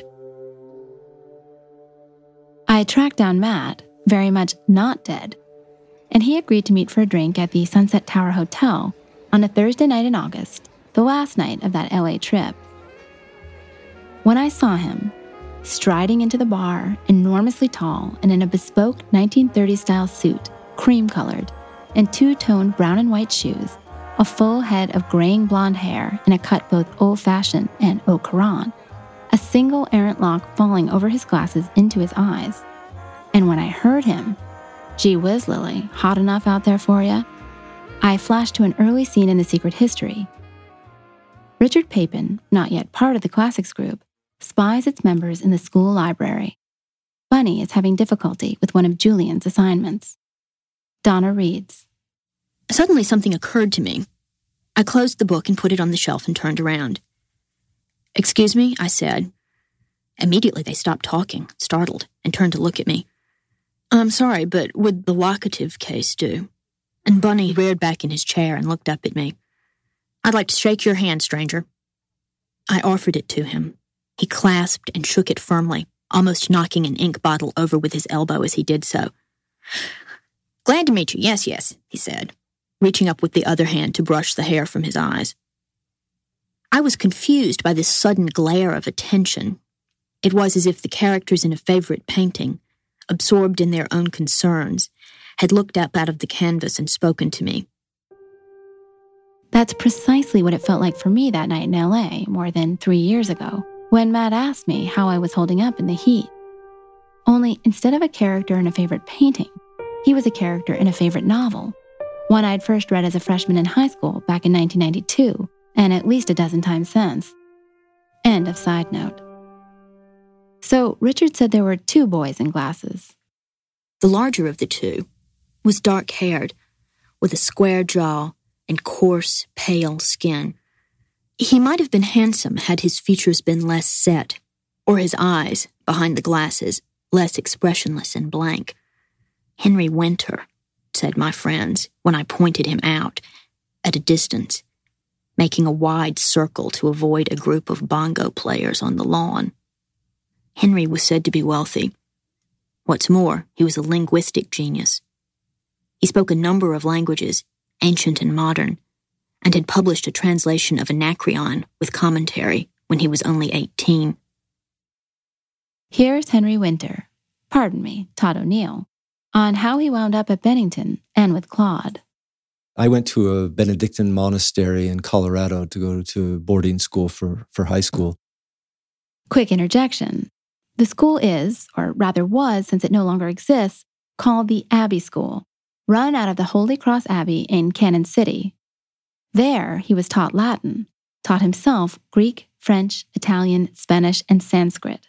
I tracked down Matt, very much not dead, and he agreed to meet for a drink at the Sunset Tower Hotel on a Thursday night in August, the last night of that L A trip. When I saw him, striding into the bar, enormously tall and in a bespoke nineteen thirties-style suit, cream-colored, and two-tone brown and white shoes, a full head of graying blonde hair in a cut both old-fashioned and au courant, a single errant lock falling over his glasses into his eyes. And when I heard him, gee whiz, Lily, hot enough out there for ya? I flashed to an early scene in The Secret History. Richard Papin, not yet part of the Classics group, spies its members in the school library. Bunny is having difficulty with one of Julian's assignments. Donna reads. Suddenly something occurred to me. I closed the book and put it on the shelf and turned around. Excuse me, I said. Immediately they stopped talking, startled, and turned to look at me. I'm sorry, but would the locative case do? And Bunny reared back in his chair and looked up at me. I'd like to shake your hand, stranger. I offered it to him. He clasped and shook it firmly, almost knocking an ink bottle over with his elbow as he did so. Glad to meet you, yes, yes, he said, reaching up with the other hand to brush the hair from his eyes. I was confused by this sudden glare of attention. It was as if the characters in a favorite painting, absorbed in their own concerns, had looked up out of the canvas and spoken to me. That's precisely what it felt like for me that night in L A more than three years ago, when Matt asked me how I was holding up in the heat. Only instead of a character in a favorite painting, he was a character in a favorite novel, one I'd first read as a freshman in high school back in nineteen ninety-two, and at least a dozen times since. End of side note. So Richard said there were two boys in glasses. The larger of the two was dark-haired, with a square jaw and coarse, pale skin. He might have been handsome had his features been less set, or his eyes, behind the glasses, less expressionless and blank. Henry Winter, said my friends when I pointed him out, at a distance, making a wide circle to avoid a group of bongo players on the lawn. Henry was said to be wealthy. What's more, he was a linguistic genius. He spoke a number of languages, ancient and modern, and had published a translation of Anacreon with commentary when he was only eighteen. Here's Henry Winter, pardon me, Todd O'Neill, on how he wound up at Bennington and with Claude. I went to a Benedictine monastery in Colorado to go to boarding school for, for high school. Quick interjection. The school is, or rather was since it no longer exists, called the Abbey School, run out of the Holy Cross Abbey in Cannon City. There, he was taught Latin, taught himself Greek, French, Italian, Spanish, and Sanskrit.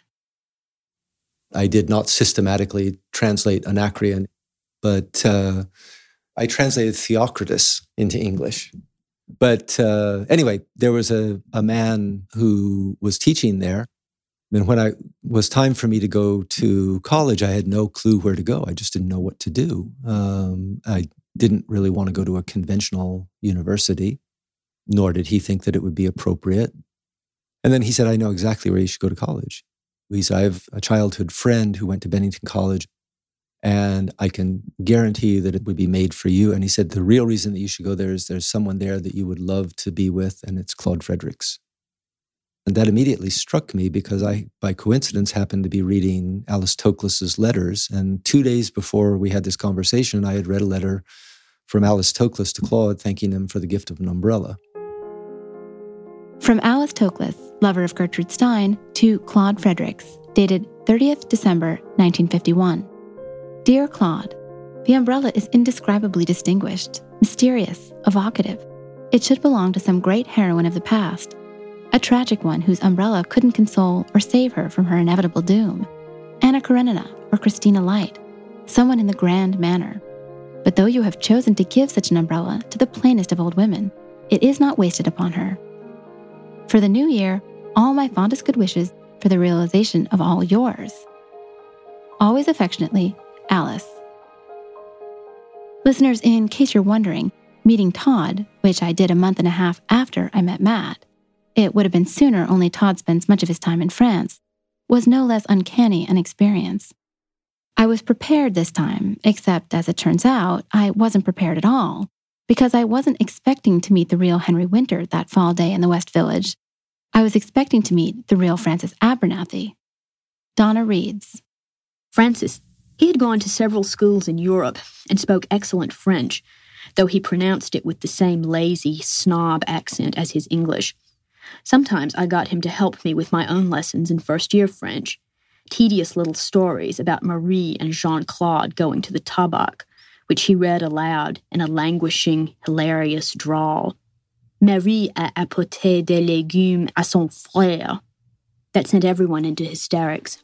I did not systematically translate Anacreon, but uh, I translated Theocritus into English. But uh, anyway, there was a, a man who was teaching there. And when I was time for me to go to college, I had no clue where to go. I just didn't know what to do. Um, I didn't really want to go to a conventional university, nor did he think that it would be appropriate. And then he said, I know exactly where you should go to college. He said, I have a childhood friend who went to Bennington College, and I can guarantee you that it would be made for you. And he said, the real reason that you should go there is there's someone there that you would love to be with, and it's Claude Fredericks. And that immediately struck me because I, by coincidence, happened to be reading Alice Toklas's letters. And two days before we had this conversation, I had read a letter from Alice Toklas to Claude thanking him for the gift of an umbrella. From Alice Toklas, lover of Gertrude Stein, to Claude Fredericks, dated thirtieth December nineteen fifty-one. Dear Claude, the umbrella is indescribably distinguished, mysterious, evocative. It should belong to some great heroine of the past, a tragic one whose umbrella couldn't console or save her from her inevitable doom. Anna Karenina or Christina Light, someone in the grand manner. But though you have chosen to give such an umbrella to the plainest of old women, it is not wasted upon her. For the new year, all my fondest good wishes for the realization of all yours. Always affectionately, Alice. Listeners, in case you're wondering, meeting Todd, which I did a month and a half after I met Matt, it would have been sooner, only Todd spends much of his time in France, was no less uncanny an experience. I was prepared this time, except as it turns out, I wasn't prepared at all, because I wasn't expecting to meet the real Henry Winter that fall day in the West Village. I was expecting to meet the real Francis Abernathy. Donna reads. Francis, he had gone to several schools in Europe and spoke excellent French, though he pronounced it with the same lazy, snob accent as his English. Sometimes I got him to help me with my own lessons in first-year French, tedious little stories about Marie and Jean-Claude going to the Tabac, which he read aloud in a languishing, hilarious drawl. Marie a apporté des légumes à son frère. That sent everyone into hysterics.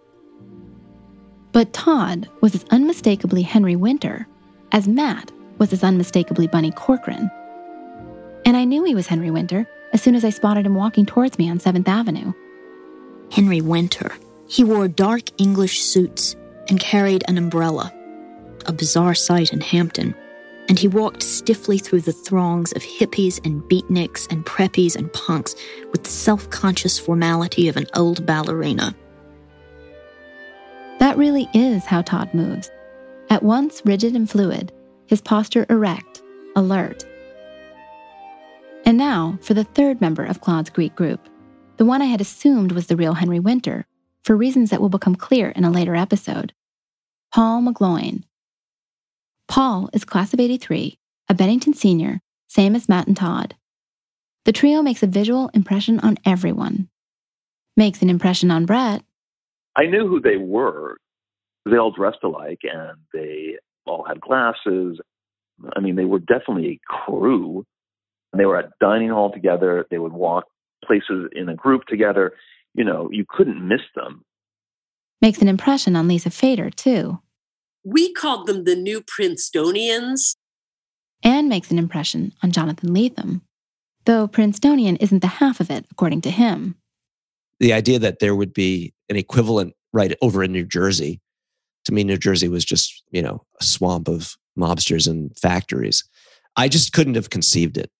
But Todd was as unmistakably Henry Winter as Matt was as unmistakably Bunny Corcoran. And I knew he was Henry Winter as soon as I spotted him walking towards me on seventh Avenue. Henry Winter. He wore dark English suits and carried an umbrella, a bizarre sight in Hampton, and he walked stiffly through the throngs of hippies and beatniks and preppies and punks with the self-conscious formality of an old ballerina. That really is how Todd moves. At once rigid and fluid, his posture erect, alert. And now for the third member of Claude's Greek group, the one I had assumed was the real Henry Winter, for reasons that will become clear in a later episode. Paul McGloin. Paul is class of eighty-three, a Bennington senior, same as Matt and Todd. The trio makes a visual impression on everyone. Makes an impression on Brett. I knew who they were. They all dressed alike, and they all had glasses. I mean, they were definitely a crew. They were at dining hall together. They would walk places in a group together. You know, you couldn't miss them. Makes an impression on Lisa Fader, too. We called them the New Princetonians. And makes an impression on Jonathan Lethem, though Princetonian isn't the half of it, according to him. The idea that there would be an equivalent right over in New Jersey, to me, New Jersey was just, you know, a swamp of mobsters and factories. I just couldn't have conceived it.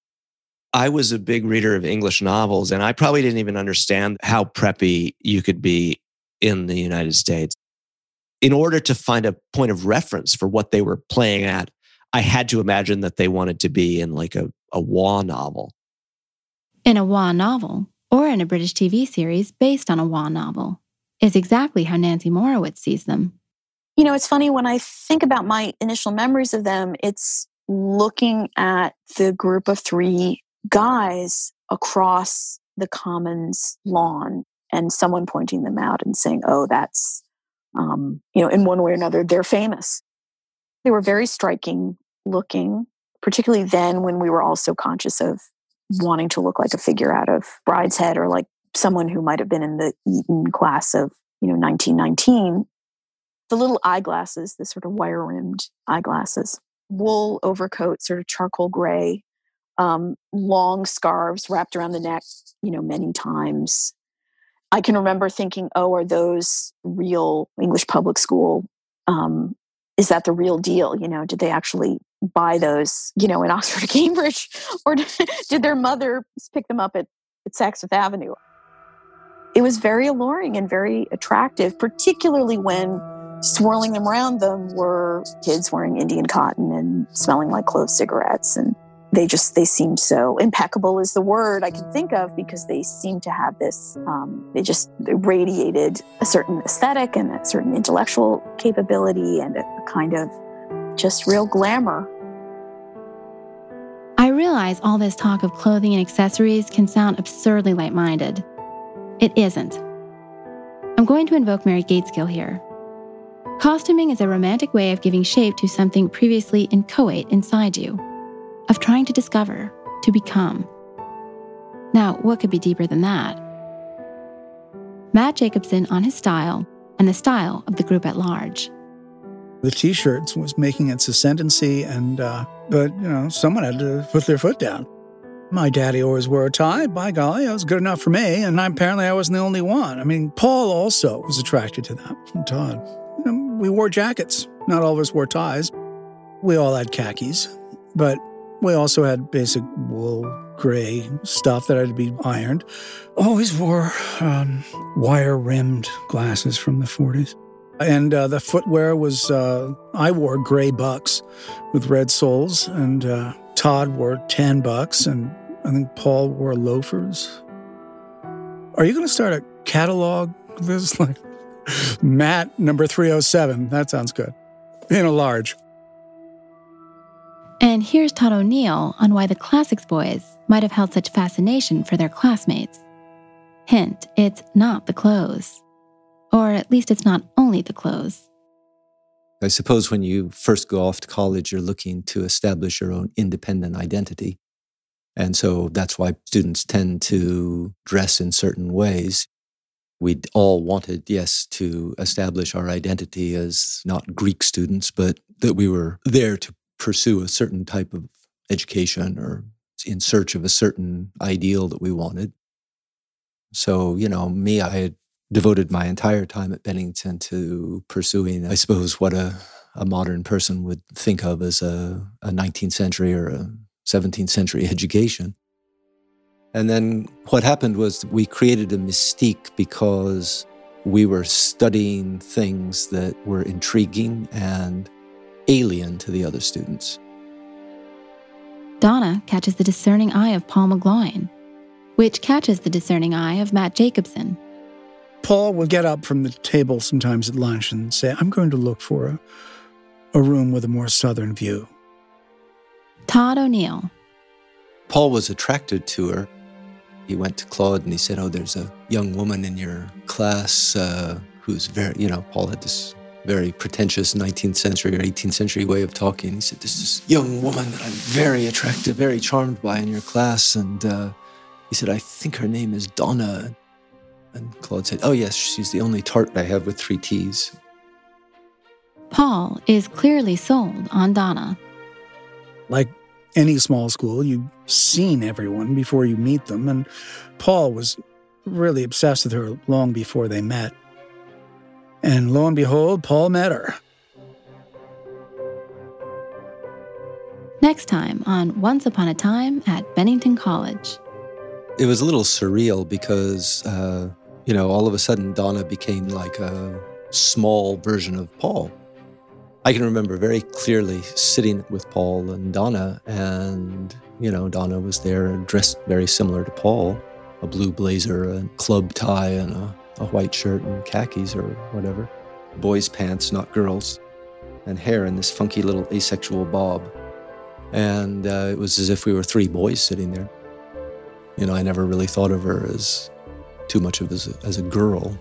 I was a big reader of English novels, and I probably didn't even understand how preppy you could be in the United States. In order to find a point of reference for what they were playing at, I had to imagine that they wanted to be in like a, a W A novel. In a W A novel, or in a British T V series based on a W A novel, is exactly how Nancy Morowitz sees them. You know, it's funny, when I think about my initial memories of them, it's looking at the group of three guys across the Commons lawn and someone pointing them out and saying, oh, that's, um, you know, in one way or another, they're famous. They were very striking looking, particularly then when we were also conscious of wanting to look like a figure out of Brideshead, or like someone who might have been in the Eton class of, you know, nineteen nineteen. The little eyeglasses, the sort of wire-rimmed eyeglasses, wool overcoat, sort of charcoal gray, um, long scarves wrapped around the neck, you know, many times. I can remember thinking, oh, are those real English public school? Um, is that the real deal? You know, did they actually buy those, you know, in Oxford or Cambridge? Or did, did their mother pick them up at, at Saks Fifth Avenue? It was very alluring and very attractive, particularly when swirling them around them were kids wearing Indian cotton and smelling like clove cigarettes. And they just, they seemed so impeccable is the word I can think of, because they seemed to have this, um, they just radiated a certain aesthetic and a certain intellectual capability and a kind of just real glamour. I realize all this talk of clothing and accessories can sound absurdly light-minded. It isn't. I'm going to invoke Mary Gateskill here. Costuming is a romantic way of giving shape to something previously inchoate inside you, of trying to discover, to become. Now, what could be deeper than that? Matt Jacobson on his style, and the style of the group at large. The T-shirts was making its ascendancy, and uh, but you know, someone had to put their foot down. My daddy always wore a tie. By golly, that was good enough for me, and I, apparently I wasn't the only one. I mean, Paul also was attracted to that. And Todd, you know, we wore jackets. Not all of us wore ties. We all had khakis, but we also had basic wool, gray stuff that had to be ironed. Always wore um, wire-rimmed glasses from the forties. And uh, the footwear was, uh, I wore gray Bucks with red soles, and uh, Todd wore tan Bucks, and I think Paul wore loafers. Are you going to start a catalog? This like Matt number three oh seven. That sounds good. In a large. And here's Todd O'Neill on why the Classics boys might have held such fascination for their classmates. Hint, it's not the clothes. Or at least it's not only the clothes. I suppose when you first go off to college, you're looking to establish your own independent identity. And so that's why students tend to dress in certain ways. We all wanted, yes, to establish our identity as not Greek students, but that we were there to pursue a certain type of education or in search of a certain ideal that we wanted. So, you know, me, I had devoted my entire time at Bennington to pursuing, I suppose, what a, a modern person would think of as a, a nineteenth century or a seventeenth century education. And then what happened was we created a mystique because we were studying things that were intriguing and alien to the other students. Donna catches the discerning eye of Paul McGloin, which catches the discerning eye of Matt Jacobson. Paul would get up from the table sometimes at lunch and say, I'm going to look for a, a room with a more southern view. Todd O'Neill. Paul was attracted to her. He went to Claude and he said, oh, there's a young woman in your class uh, who's very, you know, Paul had this very pretentious nineteenth century or eighteenth century way of talking. He said, "There's this young woman that I'm very attracted, very charmed by in your class." And uh, he said, "I think her name is Donna." And Claude said, "Oh, yes, she's the only tart I have with three T's." Paul is clearly sold on Donna. Like any small school, you've seen everyone before you meet them, and Paul was really obsessed with her long before they met. And lo and behold, Paul met her. Next time on Once Upon a Time at Bennington College. It was a little surreal because, uh, you know, all of a sudden Donna became like a small version of Paul. I can remember very clearly sitting with Paul and Donna, and, you know, Donna was there dressed very similar to Paul, a blue blazer, a club tie, and a, a white shirt and khakis or whatever. Boys' pants, not girls, and hair in this funky little asexual bob. And uh, it was as if we were three boys sitting there. You know, I never really thought of her as too much of as a, as a girl.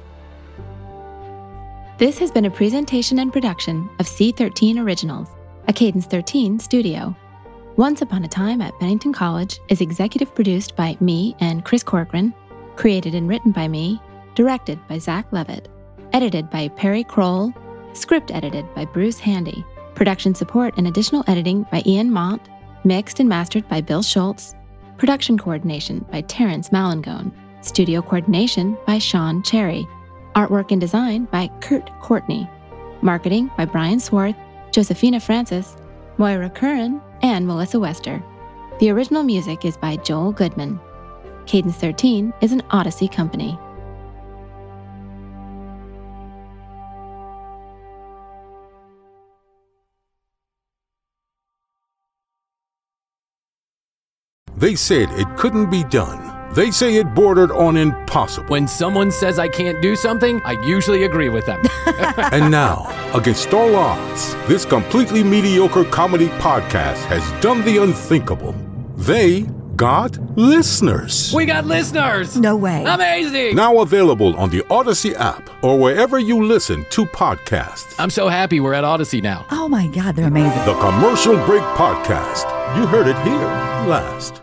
This has been a presentation and production of C thirteen Originals, a Cadence thirteen studio. Once Upon a Time at Bennington College is executive produced by me and Chris Corcoran, created and written by me, directed by Zach Levitt, edited by Perry Kroll, script edited by Bruce Handy, production support and additional editing by Ian Mont, mixed and mastered by Bill Schultz, production coordination by Terrence Malangone, studio coordination by Sean Cherry, artwork and design by Kurt Courtney, marketing by Brian Swarth, Josephina Francis, Moira Curran, and Melissa Wester. The original music is by Joel Goodman. Cadence thirteen is an Odyssey company. They said it couldn't be done. They say it bordered on impossible. When someone says I can't do something, I usually agree with them. And now, against all odds, this completely mediocre comedy podcast has done the unthinkable. They got listeners. We got listeners! No way. Amazing! Now available on the Odyssey app or wherever you listen to podcasts. I'm so happy we're at Odyssey now. Oh my God, they're amazing. The Commercial Break Podcast. You heard it here last.